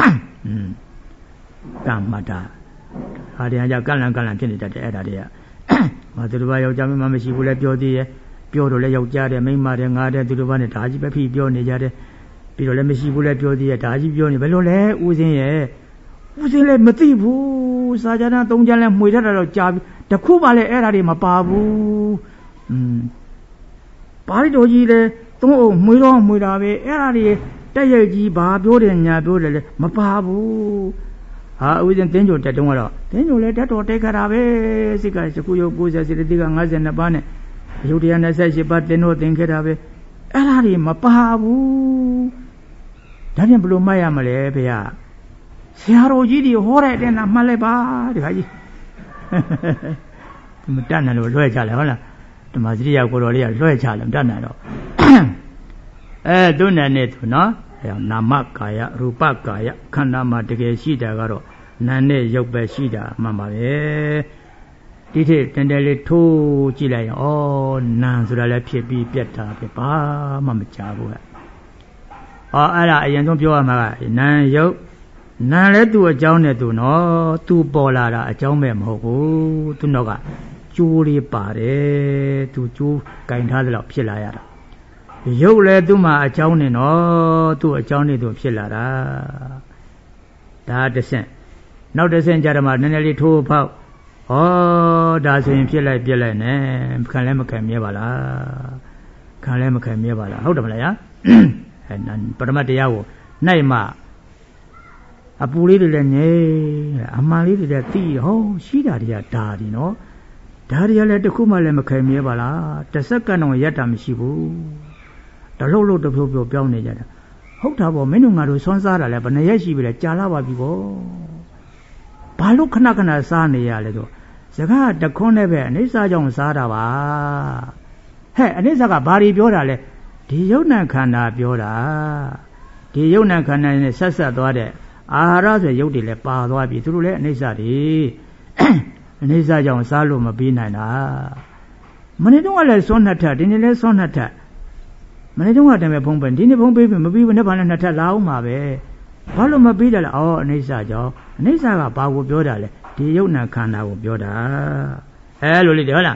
Speaker 1: ကန့်မှတ်ထားဟာတရားကြောင့်ကန့်လန့်ဖြစ်နေတတ်တယ်အဲ့ဒါတွေကငါသူတစ်ပါးယောက်ျားမင်းမရှိဘူးလဲပြောသေးရဲ့ပြောတော့လဲယောက်ျားတယ်မိန်းမတယ်ငါတယ်သူတစ်ပါးနဲ့ဒါကြီးပဲဖိပြောနေကြတယ်ပြီးတော့လည်းမရှိဘူးလဲပြောသေးရဲ့ဒါကြီးပြောနေဘယ်လိုလဲဦးစင်းလည်းမသိဘူးစာကြမ်း၃ကျမ်းလဲမှွေထတာတော့ကြာပြီတခုမှလည်းအဲ့ဒါတွေမပါဘူးပါဠိတော်ကြီးလဲသုံးအောင်မှွေတာပဲအဲ့ဒါတွေတက်ရိုက်ကြီးဘာပြောတယ်ညာပြောတယ်လဲမပါဘူးဟာဦးစင်းတင်းကြိုတက်တုံးကတော့တင်းကြိုလဲတက်တော်တက်ခါတာပဲစိတ်ကစကုယုတ်90စေတသိက်က52ပါးနဲ့ယုတ်တရား28ပါးတင်းတော့တင်ခဲ့တာပဲအဲ့ဒါတွေမပါဘူးဒါပြန်ဘယ်လိုမှတ်ရမလဲဖေရဆရာတော်ကြီးတွေဟောတဲ့အတင်းကမှတ်လိုက်ပါဒီခါကြီးမတတ်နိုင်လို့လွှဲချလိုက်ဟုတ်လားဓမ္မစရိယကိုတော်လေးကလွှဲချလိုက်မတတ်နိုင်တော့သူနဲ့နဲ့သူနော်နာမကာယရူပကာယခန္ဓာမှာတကယ်ရှိတာကတော့နာနဲ့ရုပ်ပဲရှိတာမှန်ပါပဲဒီထက်တန်တယ်လေးထိုးကြည့်လိုက်ရင်ဩနံဆိုတာလည်းဖြစ်ပြီးပြတ်တာပဲဘာမှမကြဘူးဟဲ့အဲ့ဒါအရင်ဆုံးပြောရမှာကနံရုပ်နံလည်းသူ့အကြောင်းနဲ့သူနော်သူပေါ်လာတာအကြောင်းပဲမဟုတ်ဘူးသူတော့ကကျိုးလေးပါတယ်သူကျိုးကင်ထားသလောက်ဖြစ်လာရတာရုပ်လည်းသူ့မှာအကြောင်းနဲ့နော်သူ့အကြောင်းနဲ့သူဖြစ်လာတာဒါတစ်ဆင့်နောက်တစ်ဆင့်ကြတော့မှနည်းနည်းလေးထိုးဖောက်ဒါဆိုရင်ဖြစ်လိုက်ပြက်လိုက်နဲ့ခံလဲမခံမြဲပါလားခံလဲမခံမြဲပါလားဟုတ်တယ်မလားယာပရမတ်တရားကိုနိုင်မှအပူလေးတွေလည်းငြိအမှန်လေးတွေလည်းသိရှိတာတွေကဒါဒီနော်ဒါတွေကလည်းတစ်ခုမှလည်းမခံမြဲပါလားတစ်စက္ကန့်တော့ရက်တာမရှိဘူးတလုံးလုံးတစ်ဖြိုးဖြိုးပြောင်းနေကြတာဟုတ်တာပေါ့မင်းတို့ငါတို့ဆွမ်းစားတာလည်းဘယ်နှရက်ရှိပြီလဲကြာလာပါပြီပေါ့ဘာလို့ခဏခဏစားနေရလဲဆိုစကားတခွန်းနဲ့ပဲအနိစ္စကြောင့်စားတာပါအနိစ္စကဘာတွေပြောတာလဲဒီယုတ်နံခန္ဓာပြောတာဒီယုတ်နံခန္ဓာနဲ့ဆက်ဆက်သွားတဲ့အာဟာရဆိုရုပ်တွေလည်းပါသွားပြီသူတို့လည်းအနိစ္စတွေအနိစ္စကြောင့်စားလို့မပြီးနိုင်တာမနေ့တုန်းကလည်းစွန့်နှစ်ထပ်ဒီနေ့လည်းစွန့်နှစ်ထပ်မနေ့တုန်းကတည်းကဖုံးပဲဒီနေ့ဖုံးပေးပြီမပြီးဘူးနဲ့ဘာလဲနှစ်ထပ်လာအောင်ပါပဲဘာလို့မပြီးတယ်လဲအနိစ္စကြောင့်အနိစ္စကဘာကိုပြောတာလဲဒီယုတ်နံခန္ဓာကိုပြောတာလိုလေးတယ်ဟုတ်လား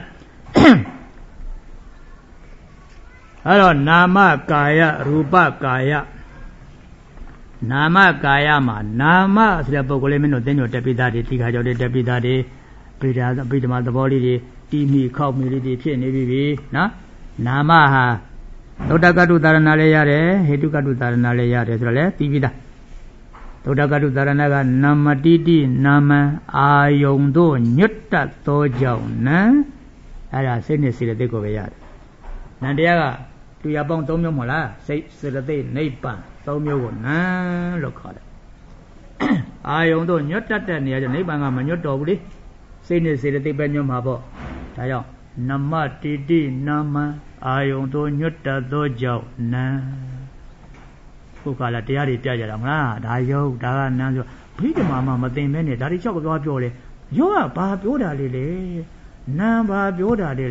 Speaker 1: အဲ့တော့နာမကာယရူပကာယနာမကာယမှာနာမဆိုတဲ့ပုဂ္ဂိုလ်လေးမင်းတို့သင်္ကြန်တက်ပိသားတွေတိခါကြောင့်တက်ပိသားတွေပိဓမ္မာသဘောလေးတွေတီမိခောက်မိလေးတွေဖြစ်နေပြီနော်နာမဟာသုတ္တကတုသာရဏလည်းရတယ်ဟေတုကတုသာရဏလည်းရတယ်ဆိုတော့လေပြီးပြီသားသုတ္တကတုသာရဏကနာမတိတိနာမအာယုံတို့ညွတ်တတ်သောကြောင့်နံအဲ့ဒါစိတ်နဲ့စေတသိက်ကိုပဲရတယ်နံတရားကတူရပေါင်း၃မျိုးမဟုတ်လားစိတ်စေတသိက်နိဗ္ဗာန်၃မျိုးကိုနံလို့ခေါ်တယ်အာယုံတို့ညွတ်တတ်တဲ့နေရာကျနိဗ္ဗာန်ကမညွတ်တော်ဘူးလေစိတ်နဲ့စေတသိက်ပဲညွတ်မှာပေါ့ဒါကြောင့်နမတိတိနာမအာယုံတို့ညွတ်တတ်သောကြောင့်နံခုကလာတရားတွေပြကြတာမလားဒါယုတ်ဒါကနံဆိုဘိဓမ္မာမှမသိမဲနဲ့ဒါတွေချက်ကိုပြောလေယောကဘာပြောတာလေနံဘာပြောတာလေ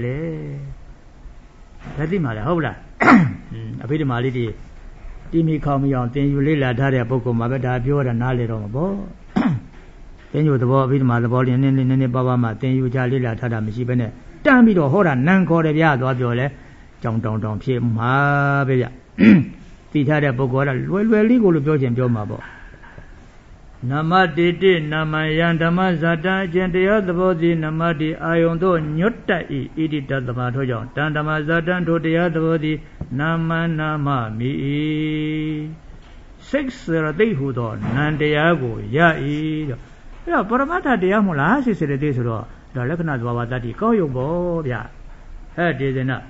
Speaker 1: လက်သိမှာလဲဟုတ်လားအဘိဓမ္မာလေးတွေတိမိခေါမီအောင်တင်ယူလေးလာထားတဲ့ပုဂ္ဂိုလ်မှာပဲဒါပြောတာနားလေတော့မှာပေါ့တင်ယူသဘောအဘိဓမ္မာသဘောလေးနည်းနည်းပါးမှတင်ယူကြလေးလာထားတာမရှိဘဲနဲ့တန်းပြီးတော့ဟောတာနံခေါ်တယ်ဗျာသွားပြောလဲကြောင်တောင်ဖြစ်မှာပဲဗျသိထားတဲ့ပုဂ္ဂိုလ်ကလွယ်လေးကိုလို့ပြောချင်ပြောမှာပေါ့နမတိတိနမယံဓမ္မဇာတအကျင့်တရားသဘောစီနမတိအာယုံတို့ညွတ်တတ်၏ဣတိတသမာထို့ကြောင့်တန်ဓမ္မဇာတထိုတရားသဘောစီနာမမိ၏စိတ်စရတိဟုသောနံတရားကိုရ၏တဲ့အဲ့တော့ပရမတ္ထတရားမဟုတ်လားစိတ်စရတိဆိုတော့ဒါလက္ခဏာသဘာဝတ္တိကောက်ရုံပေါ့ဗျဒီစင်နာ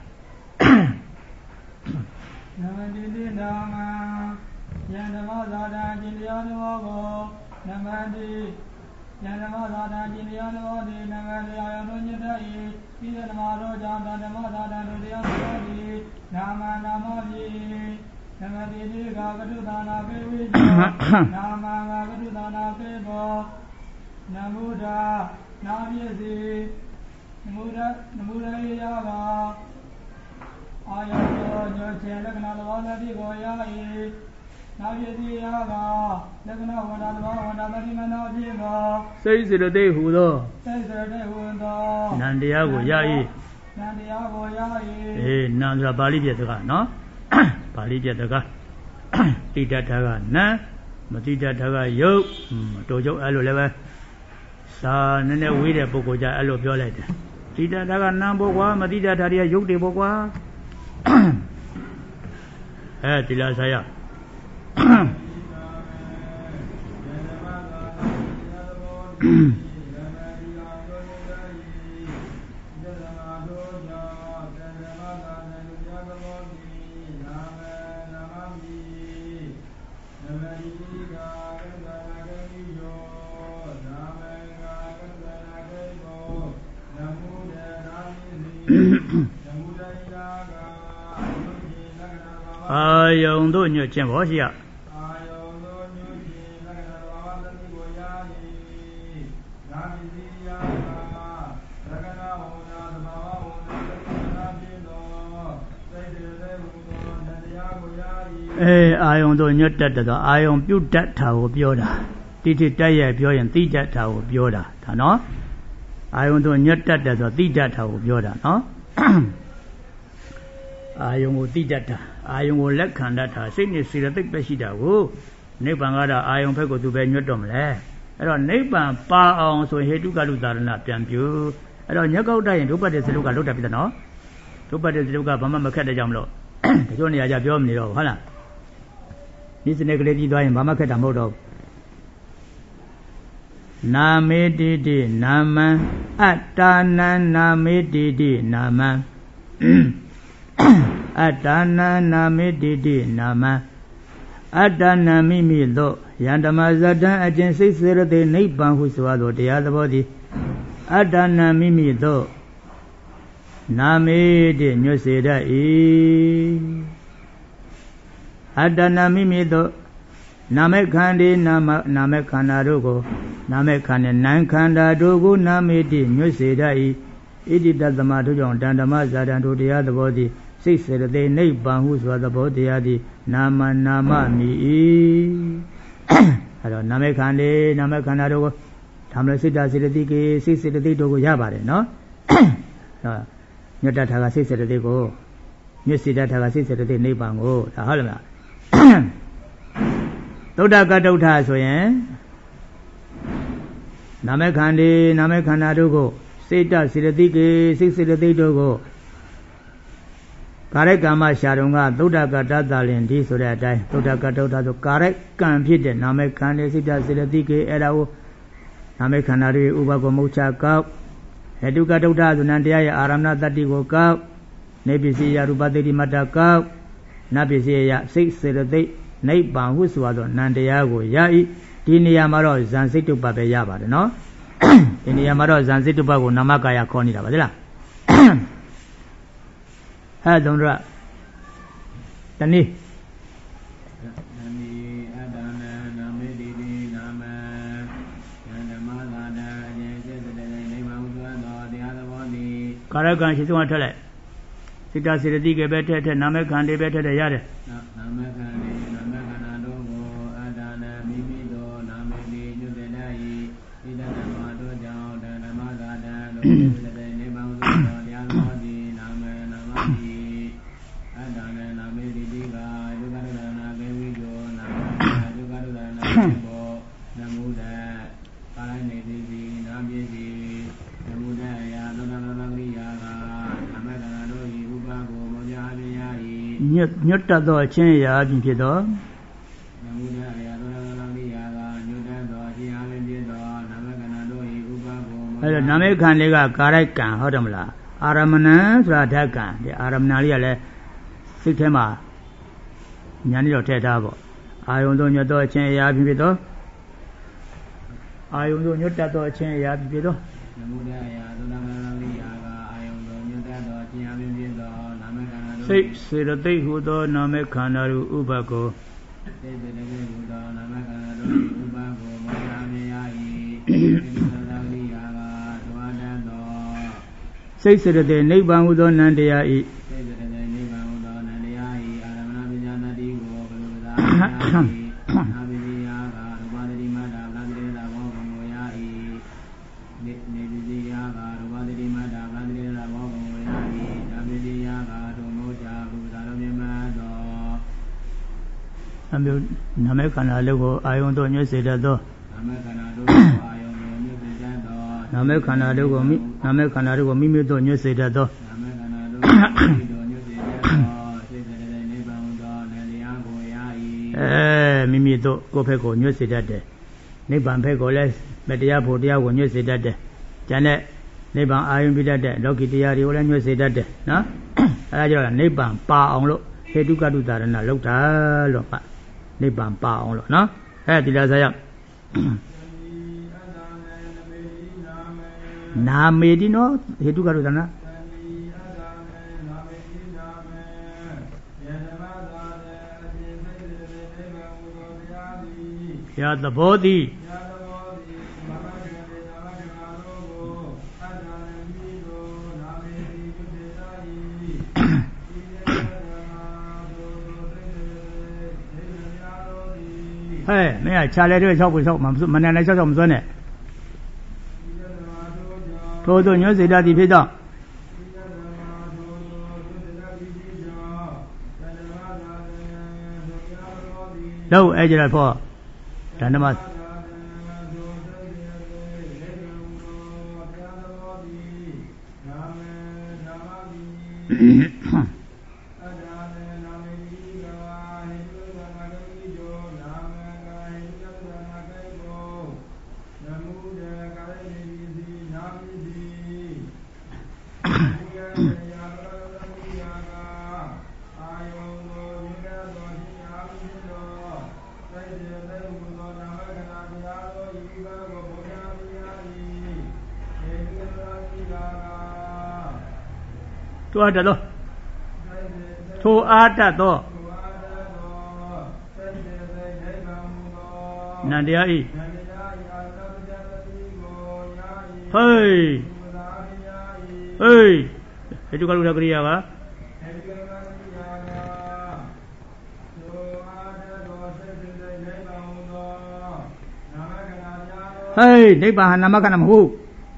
Speaker 2: နမတိတိနာမယံဓမ္မဇာတအကျင့်တရားသဘောကိုနမတိယံဓမ္မဇာတအကျင့်တရားသဘောသည်နမတိအာယုံတို့ညတ္တ၏ဤဓမ္မတို့ကြောင့်ဓမ္မဇာတတို့တရားသဘောသည်နာမမြည်နမတိတိကကတုသာနာပေဝိနာမကကတုသာနာပေဘောနမုဒာနာပြည့်စီနမုဒရေယကအာယုံတို့ညွှန်ခြင်းလက္ခဏာသဘောတတိကိုရ၏နာပြည့်စီယကလက္ခဏာဝန္တာသဘောဝန္တာတတိမနောဖြစ်သော
Speaker 1: စိတ်စေတသိက်ဟူသော
Speaker 2: စိတ်စေတသိက်ဟူသော
Speaker 1: နံတရားကိုရ၏
Speaker 2: နံတရားကိုရ
Speaker 1: ၏နံဆိုတာပါဠိပြစကားနော်ပါဠိပြစကားတိတ္တထာကနံမတိတ္တထာကယုတ်တော်ကျုပ်အဲ့လိုလည်းပဲစာနည်းနည်းဝေးတဲ့ပုဂ္ဂိုလ်ကြအဲ့လိုပြောလိုက်တယ်တိတ္တထာကနံဘောကွာမတိတ္တထာတွေကယုတ်တွေဘောကွာဒီလားဆရာအာယုံတို့ညွတ်ခြင်းဘောရှိရ
Speaker 2: အာယုံတို့ညွတ်ခြင်းလက္ခဏာဘာဝတတိကိုရ၏နာမည်စီယာလက္ခဏ
Speaker 1: အာယုံတို့ညွတ်တတ်တော့အာယုံပြုတ်တတ်တာကိုပြောတာတိတိတက်ရဲ့ပြောရင်သိတတ်တာကိုပြောတာဒါနော်အာယုံတို့ညွတ်တတ်တယ်ဆိုသိတတ်တာကိုပြောတာနော်အာယုံကိုသိတတ်တာအာယုံကိုလက်ခံတတ်တာစိတ်နဲ့စေတသိက်ပဲရှိတာကိုနိဗ္ဗာန်ကတော့အာယုံဘက်ကိုသူပဲညွတ်တော့မလဲအဲ့တော့နိဗ္ဗာန်ပါအောင်ဆိုရင်ဟေတုကလုသာရဏပြန်ပြုအဲ့တော့ညက်ကောက်တိုက်ရင်ဒုပ္ပတ္တိစလုကလုတ်တတ်ပြီနော်ဒုပ္ပတ္တိစလုကဘာမှမခက်တဲ့ကြောင့်မလို့တချို့နေရာကျပြောမနေတော့ဟုတ်လားဒီစနေကလေးပြီးသွားရင်ဘာမှခက်တာမဟုတ်တော့နာမေတိတိနာမံအတ္တနာနာမေတိတိနာမံအတ္တနာနာမေတိတိနာမံအတ္တနာမိမိတို့ယန္တမဇတံအကျင့်စိတ်စေရတိနိဗ္ဗာန်ဟုဆိုသောတရားသဘောသည်အတ္တနာမိမိတို့နာမေတိညွတ်စေတတ်၏အတ္တနာမိမိတို့နာမေခန္ဒီနာမေခန္ဓာတို့ကိုနာမေခန္ဓာနံခန္ဓာတို့ကိုနာမေတိညွတ်စေတတ်၏ဣတိတသမတို့ကြောင့်တဏ္ဍမဇာတံတို့တရားသဘောသည်စိတ်စေတသိက်နိဗ္ဗာန်ဟုဆိုသဘောတရားသည်နာမမိ၏အဲ့တော့နာမေခန္ဒီနာမေခန္ဓာတို့ကိုဒါမှလည်းစိတ်ဓာတ်စေတသိက်စိတ်စေတသိက်တို့ကိုရပါတယ်နော်ညွတ်တတ်တာကစိတ်စေတသိက်ကိုညွတ်စေတတ်တာကစိတ်စေတသိက်နိဗ္ဗာန်ကိုဒါဟုတ်လားသုဒ္ဓကတုဋ္ဌဆိုရင်နာမေခန္ဒီနာမေခန္ဓာတို့ကိုစိတ်တစေတသိက်စိတ်စေတသိက်တို့ကိုကာရကမ္မရှာတုံကသုဒ္ဓကတ္တလင်ဒီဆိုတဲ့အတိုင်းသုဒ္ဓကတုဋ္ဌဆိုကာရကံဖြစ်တဲ့နာမေခန္ဒီစိတ်တစေတသိက်အဲ့ဒါကိုနာမေခန္ဓာတွေဥပကောမုချကောက်ဟေတုကတုဋ္ဌဆိုနံတရားရဲ့အာရမဏတတ္တိကိုကောက်နေပစ္စည်းယရူပတိမတ္တကောက်နတ်ပစ္စည်းယစိတ်စေတသိက်နိဗ္ဗာန်ဟုဆိုသောနံတရားကိုရ၏ဒီနေရာမှာတော့ဇန်စိတ်တုပ္ပပဲရပါတယ်နော်ဒီနေရာမှာတော့ဇန်စိတ်တုပ္ပကိုနာမကာယခေါ်နေတာပါသိလားဟဲ့သုံးရတနည်းကာရကံရှိဆုံးအထက်လိုက်စိတ္တစေတသိက်ကပဲထက်နာမခန္ဓာပဲထက်ရတယ်
Speaker 2: နာမခန္ဓာနာမခန္ဓာတို့ကိုအတ္တနာမိမိတို့နာမတိညွတ်တဲ့၌ဣဒဓမ္မတို့ကြောင့်ဓမ္မဂါတံတို့တဲ့နိဗ္ဗာန်သို့တော်တရားတော်သည်နာမတိအတ္တနာနာမေတိတိကယုဂရဏနာကေဝိယောနာမယုဂရဏနာဘောနမုဒ္ဒပါဠိနေတိနာပြေတိနမုဒ္ဒယာသောနာလောကိယာကနာမခန္ဓာတို့၏ဥပကိုမောကြအပြာ၏
Speaker 1: ညွတ်တတ်သောအချင်းရာအပြင်ဖြစ်သော
Speaker 2: နမုဒ္ဒယာသောနာလောကိယာကညွတ်တတ်သောအချင်းအပြင်ဖြစ်သောနာမခန္ဓာတို့၏ဥပကို
Speaker 1: အဲ့တော့နာမခန္ဓာကကာရကံဟုတ်တယ်မလားအာရမဏံဆိုတာဓာတ်ကံဒီအာရမဏလေးကလည်းစိတ်ထဲမှာညာနေတော့ထည့်ထားပေါ့အာယုံတို့ညွတ်သောအချင်းရာအပြင်ဖြစ်သောအာယုံတို့ညွတ်တတ်သောအချင်းရာအပြင်ဖြစ်သော
Speaker 2: နမုဒ္ဒယာသောနာလောကိယာကအာယုံတို့ညွတ်တတ်သောအချင်းအပြင်ဖြစ်သောနာမခန္ဓာတို့
Speaker 1: စိတ်စေတသိက်ဟူသောနာမခန္ဓာတို့ဥပကို
Speaker 2: စိတ်စေတသိက်ဟူသောနာမခန္ဓာတို့ဥပကိုမောကြအပြာ၏
Speaker 1: စိတ်စေတသိက်နိဗ္ဗာန်ဟူသောနံတရားဤ
Speaker 2: စိတ်စေတသိက်နိဗ္ဗာန်ဟူသောနံတရားဤအာရမဏပညာတတိကိုဘုရားသာနာပိယကရူပတိမတ္တဗလာတိတာဘောကံကိုရ၏နေပိယကရူပတိမတ္တဗလာတိတာဘောကံကိုရ၏နာပိယကဒုမောချဘုရားတော်မြတ်သော
Speaker 1: အမျိုးနာမခန္ဓာလေးကိုအာယုံတို့ညွှတ်စေတတ်သော
Speaker 2: နာမခန္ဓာတို့အာယုံတို့ညွှတ်စေတတ်သော
Speaker 1: နာမခန္ဓာတို့ကိုမိမိတို့ညွှတ်စေတတ်သော
Speaker 2: နာမခန္ဓာတို့ကိုမိမိတို့ညွှတ်စေတတ်သောစိတ်စေတသိက်နိဗ္ဗာန်ဟူသောနံတရားကိုရ
Speaker 1: ၏မိမိတို့ကိုယ်ဘက်ကိုညွှတ်စေတတ်တယ်နိဗ္ဗာန်ဘက်ကိုလည်းမတရားဖို့တရားကိုညွှတ်စေတတ်တယ်ကျန်တဲ့နိဗ္ဗာန်အာရုံပြတတ်တဲ့လောကီတရားတွေကိုလည်းညွှတ်စေတတ်တယ်နော်အဲဒါကြောင့်နိဗ္ဗာန်ပါအောင်လို့ဟေတုကတုသာရဏလောက်တာလို့နိဗ္ဗာန်ပါအောင်လို့နော်ဒီလားဆိုရနာမေတိနောဟေတုကတုသာရဏယသဘောတိ嘿，没呀，下来这个小不少嘛，不是，没奶奶小小不算呢。多多牛水的地皮的。đâu ai chỉ là phò đàn nam thu ada lo thu ada to nandia i hey hey itu kalau udah kriya ba hey nibbana namaka namahu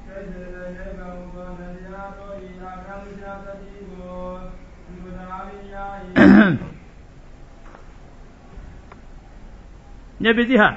Speaker 1: nhớ biết gì hả?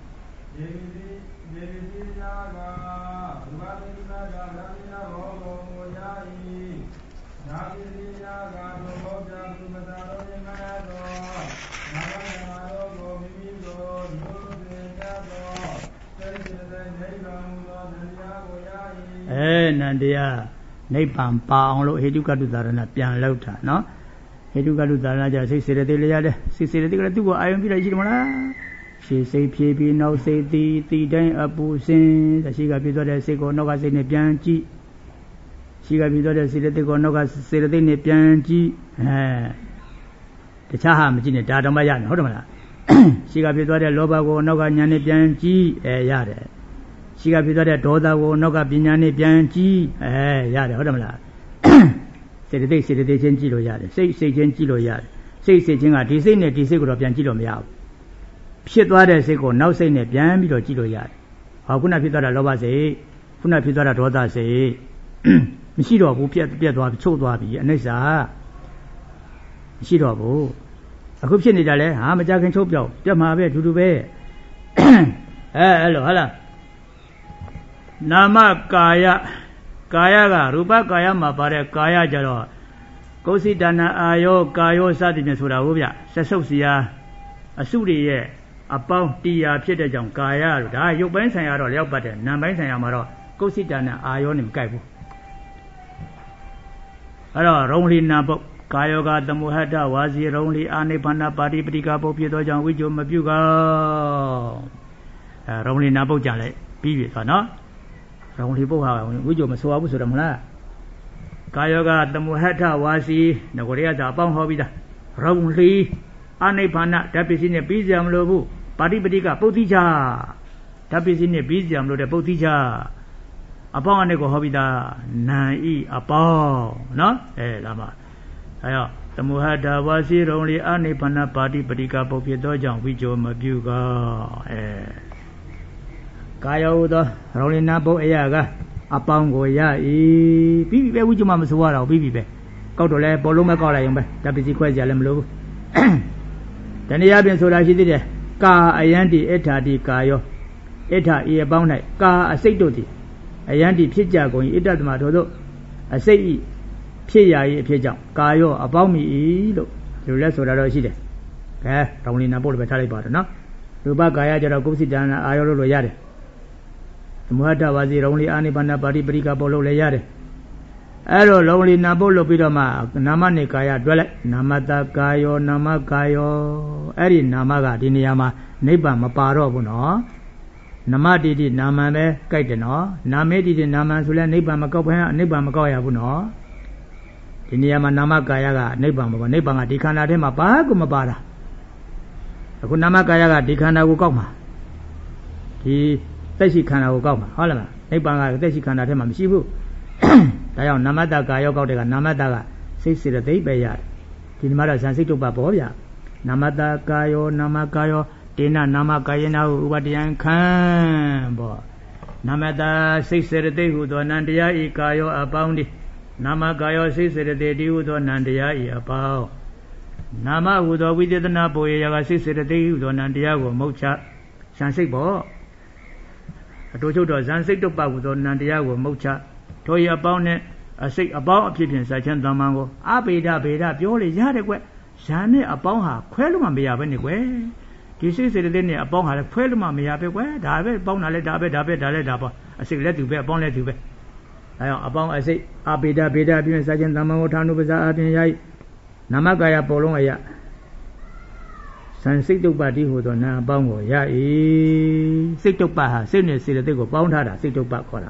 Speaker 1: Nandiya Nibbana pa ông lộ Hetukkatu Dharana ပြန်လောက်တာနော်Hetukkatu Dharana ကြစိတ်စေတသိက်လေးရတယ်စိတ်စေတသိက်ကလည်းသူ့ကိုအာယုံပြလိုက်ရှိတယ်မလားရှေ့စိတ်ဖြည်းဖြည်းနောက်စိတ်တီတိုင်းအပူစင်ရှိကပြည့်သွားတဲ့စိတ်ကိုနောက်ကစိတ်နဲ့ပြန်ကြည့်ရှိကပြည့်သွားတဲ့စေတသိက်ကိုနောက်ကစေတသိက်နဲ့ပြန်ကြည့်တခြားဟာမကြည့်နဲ့ဒါတော့မှရတယ်ဟုတ်တယ်မလားရှိကပြည့်သွားတဲ့လောဘကိုနောက်ကဉာဏ်နဲ့ပြန်ကြည့်ရတယ်ရှိကပြည့်သွားတဲ့ဒေါသကိုနောက်ကပညာနဲ့ပြန်ကြည့်ရတယ်ဟုတ်တယ်မလားစေတသိက်ချင်းကြည့်လို့ရတယ်စိတ်ချင်းကြည့်လို့ရတယ်စိတ်ချင်းကဒီစိတ်နဲ့ဒီစိတ်ကိုတော့ပြန်ကြည့်လို့မရဘူးဖြစ်သွားတဲ့စိတ်ကိုနောက်စိတ်နဲ့ပြန်ပြီးတော့ကြည့်လို့ရတယ်ဟောခုနဖြစ်သွားတာလောဘစိတ်ခုနဖြစ်သွားတာဒေါသစိတ်မရှိတော့ဘူးပြက်သွားပြီချုပ်သွားပြီအနိစ္စမရှိတော့ဘူးအခုဖြစ်နေတာလဲဟာမကြခင်ချုပ်ပြောက်ပြတ်မှာပဲတူပဲအဲ့လိုဟုတ်လားနာမကာယကရူပကာယမှာပါတဲ့ကာယကြတော့ကုသိတဏအာယောကာယောစသည်ဖြင့်ဆိုတာဟုတ်ဗျဆက်ဆုပ်စီယာအစုတွေရဲ့အပေါင်းတရားဖြစ်တဲ့ကြောင့်ကာယလို့ဒါရုပ်ပိုင်းဆိုင်ရာတော့လျောက်ပတ်တယ်နာမ်ပိုင်းဆိုင်ရာမှာတော့ကုသိတဏအာယောနဲ့မကိုက်ဘူးအဲ့တော့ရုံလီနာပုတ်ကာယောကသမုဟတဝါစီရုံလီအာနိဗ္ဗာန်ပါတိပတိကပုတ်ဖြစ်သောကြောင့်ဝိဇ္ဇုမပြုကောရုံလီနာပုတ်ကြလိုက်ပြီးပြီဆိုနော်ရုံလီပုတ်ဟာဝိဇ္ဇုမဆိုရဘူးဆိုတော့မလားကာယောကသမုဟတဝါစီငကိုရရသာအပေါင်းဟောပြီးသားရုံလီအာနိဗ္ဗာန်ဓာတ်ပစ္စည်းနဲ့ပြီးစရာမလိုဘူးပါတိပတိကပုတ်တိချဓာတ်ပစ္စည်းနဲ့ပြီးစရာမလိုတဲ့ပုတ်တိချအပေါင်းအနေကိုဟောပြီးသားနာဤအပေါင်းနော်လာမှာအဲတော့သမုဟတဝါစီရုံလီအာနိဗ္ဗာန်ပါတိပတိကပုတ်ဖြစ်သောကြောင့်ဝိဇ္ဇုမပြုကောကာယောသောရုံလီနာပုတ်အရာကအပေါင်းကိုရ၏ပြီးပြီပဲဝိဇ္ဇုမမဆိုရတော့ပြီးပြီပဲကောက်တော့လဲပေါ်လုံးမဲ့ကောက်လိုက်ရင်ပဲဓာတ်ပစ္စည်းခွဲကြလည်းမလိုဘူးတဏှာပြင်ဆိုတာရှိသေးတယ်ကာအယန္တိအထာတိကာယောအထာဤအပေါင်း၌ကာအစိတ်တို့သည်အယန္တိဖြစ်ကြကုန်၏အတ္တသမထို့သို့အစိတ်ဤဖြစ်ရာ၏အဖြစ်ကြောင့်ကာယောအပေါင်းမီ၏လို့ဒီလိုလဲဆိုတာတော့ရှိတယ်တောင်းလီနာပို့လို့ပဲထားလိုက်ပါတော့နော်ရူပကာယကြတော့ကုသိတဏအာယောလို့ရတယ်သမုဟတဝါစီရုံလီအာနိဗ္ဗာန်ပါတိပရိကပို့လို့လည်းရတယ်အဲ့တော့လုံးလီနာပုတ်လို့ပြီးတော့မှနာမနဲ့ကာယတွဲလိုက်နာမတကာယောနာမကာယောအဲ့ဒီနာမကဒီနေရာမှာနိဗ္ဗာန်မပါတော့ဘူးနော်နမတိတိနာမံပဲကြိုက်တယ်နော်နာမေတိတိနာမံဆိုလဲနိဗ္ဗာန်မကောက်ဘဲနိဗ္ဗာန်မကောက်ရဘူးနော်ဒီနေရာမှာနာမကာယကနိဗ္ဗာန်မကောက်နိဗ္ဗာန်ကဒီခန္ဓာထဲမှာဘာကိုမပါတာအခုနာမကာယကဒီခန္ဓာကိုကောက်မှာဒီသက်ရှိခန္ဓာကိုကောက်မှာဟုတ်လားနိဗ္ဗာန်ကသက်ရှိခန္ဓာထဲမှာမရှိဘူးဒါကြောင့်နာမတကာယောကောက်တဲ့ကနာမတကစိတ်စေတသိက်ပဲရတယ်ဒီမှာတော့ဇန်စိတ်တုပ္ပပေါ်ဗျာနာမတကာယောနာမကာယောတေနနာမကာယနာဟုဥပတယံခံဘောနာမတာစိတ်စေတသိက်ဟုသောနန္တရားဤကာယောအပေါင်းဒီနာမကာယောစိတ်စေတသိက်ဒီဟုသောနန္တရားဤအပေါင်းနာမဟုသောဝိသေသနာပေါ်ရကစိတ်စေတသိက်ဟုသောနန္တရားကိုမုတ်ချဇန်စိတ်ဘောအတူချုပ်တော့ဇန်စိတ်တုပ္ပဟုသောနန္တရားကိုမုတ်ချထိုဤအပေါင်းနဲ့အစိတ်အပေါင်းအဖြစ်ဖြင့်စာချမ်းတမ္မန်ကိုအဘိဓဗေဒပြောလေရတယ်ကွဇန်နဲ့အပေါင်းဟာခွဲလို့မှမရဘဲနဲ့ကွဒီစိတ်စေတသိက်နဲ့အပေါင်းဟာလည်းခွဲလို့မှမရပဲကွဒါပဲပေါင်းတာလည်းဒါပဲဒါလည်းဒါပေါ့အစိတ်လည်းသူပဲအပေါင်းလည်းသူပဲအဲအောင်အပေါင်းအစိတ်အဘိဓဗေဒပြည့်စာချမ်းတမ္မန်ကိုဌာနုပဇာအပြင်ရိုက်နာမကာယပေါ်လုံးအရာဇန်စိတ်တုပ္ပတိဟူသောနာအပေါင်းကိုရ၏စိတ်တုပ္ပဟာစိတ်နဲ့စေတသိက်ကိုပေါင်းထားတာစိတ်တုပ္ပခေါ်တာ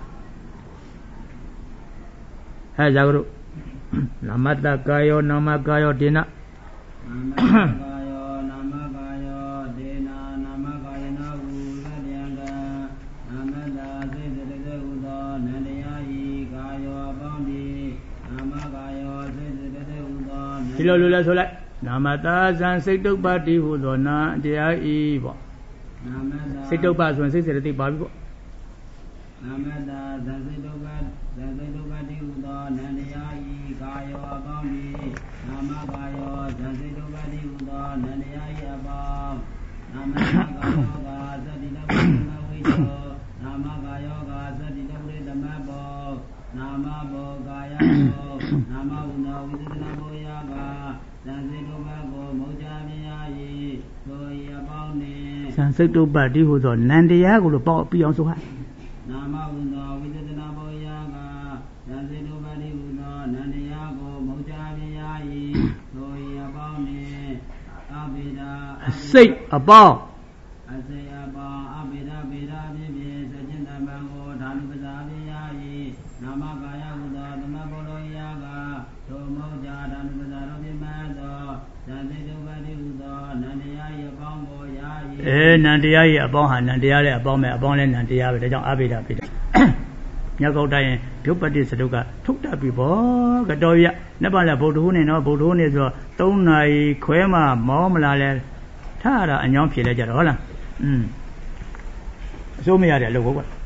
Speaker 1: အဲကြောင့်တို့နာမတကာယောနာမကာယောဒေန
Speaker 2: နာမကာယောနာမကာယောဒေနာနာမကာယနာဟုသတ္တယံတနာမတာစိတ်စေတသိက်ဟူသောနန္တရားဤကာယောအပေါင်းဒီနာမကာယောစိတ်စေတသိက်ဟူသော
Speaker 1: ဒီလိုလိုလဲဆိုလိုက်နာမတာဇန်စိတ်တုပ္ပတိဟူသောနာတရားဤပေါ့
Speaker 2: နာမတာ
Speaker 1: စိတ်တုပ္ပဆိုရင်စိတ်စေတသိက်ပါပြီပေါ့
Speaker 2: နာမတာဇန်စိတ်တုပ္ပတိဟူသောနန္တရားဤကာယောအပေါင်းဒီနာမကာယောဇန်စိတ်တုပ္ပတိဟူသောနန္တရားဤအပေါင်းနာမကာယောကာသတ္တိတဝိသမဝိသောနာမကာယောကာသတ္တိတဝိသမဘောနာမဘောကာယဘောနာမဝုဏဝိသနာဘောယကာဇန်စိတ်တုပ္ပကိုမௌချမြင်ရ၏သောဤအပေါင်းနှင့်
Speaker 1: ဇန်စိတ်တုပ္ပတိဟူသောနန္တရားကိုလို့ပေါ့ပြအောင်ဆိုဟာ
Speaker 2: နာမဝုဏဝိသနာဘောယကာဇန်စိတ်တုပ္ပတိဟူသောနန္တရားကိုမௌချမြင်ရ၏သောဤအပေါင်းနှင့်အဘိဓာ
Speaker 1: အစိတ်အပေါင်း
Speaker 2: အစိတ်အပေါင်းအဘိဓာဗေဒဖြင့်ဖြင့်စကြင်တမံကိုဓာနုပဇာမြင်ရ၏နာမကာယဟူသောသမဘောလောယကာသောမௌချဓာနုပဇာတော်ပြမှန်သောဇန်စိတ်တုပ္ပတိဟူသောနန္တရား၏အပေါင်းကိုရ၏
Speaker 1: နန္တရား၏အပေါင်းဟာနန္တရားလည်းအပေါင်းပဲအပေါင်းလည်းနန္တရားပဲဒါကြောင့်အဘိဓာဗေဒမြောက်ကောက်တိုင်းရင်ဒုပ္ပတိစတုကထုတ်တတ်ပြီပေါ့ကတော်ရနှစ်ပါးလည်းဗုဒ္ဓဟူးနေနော်ဗုဒ္ဓဟူးနေဆိုတော့3နာရီခွဲမှမောမလာလဲထားရတာအညောင်းဖြေလဲကြတော့ဟုတ်လားအစိုးမရတယ်လို့ကွာ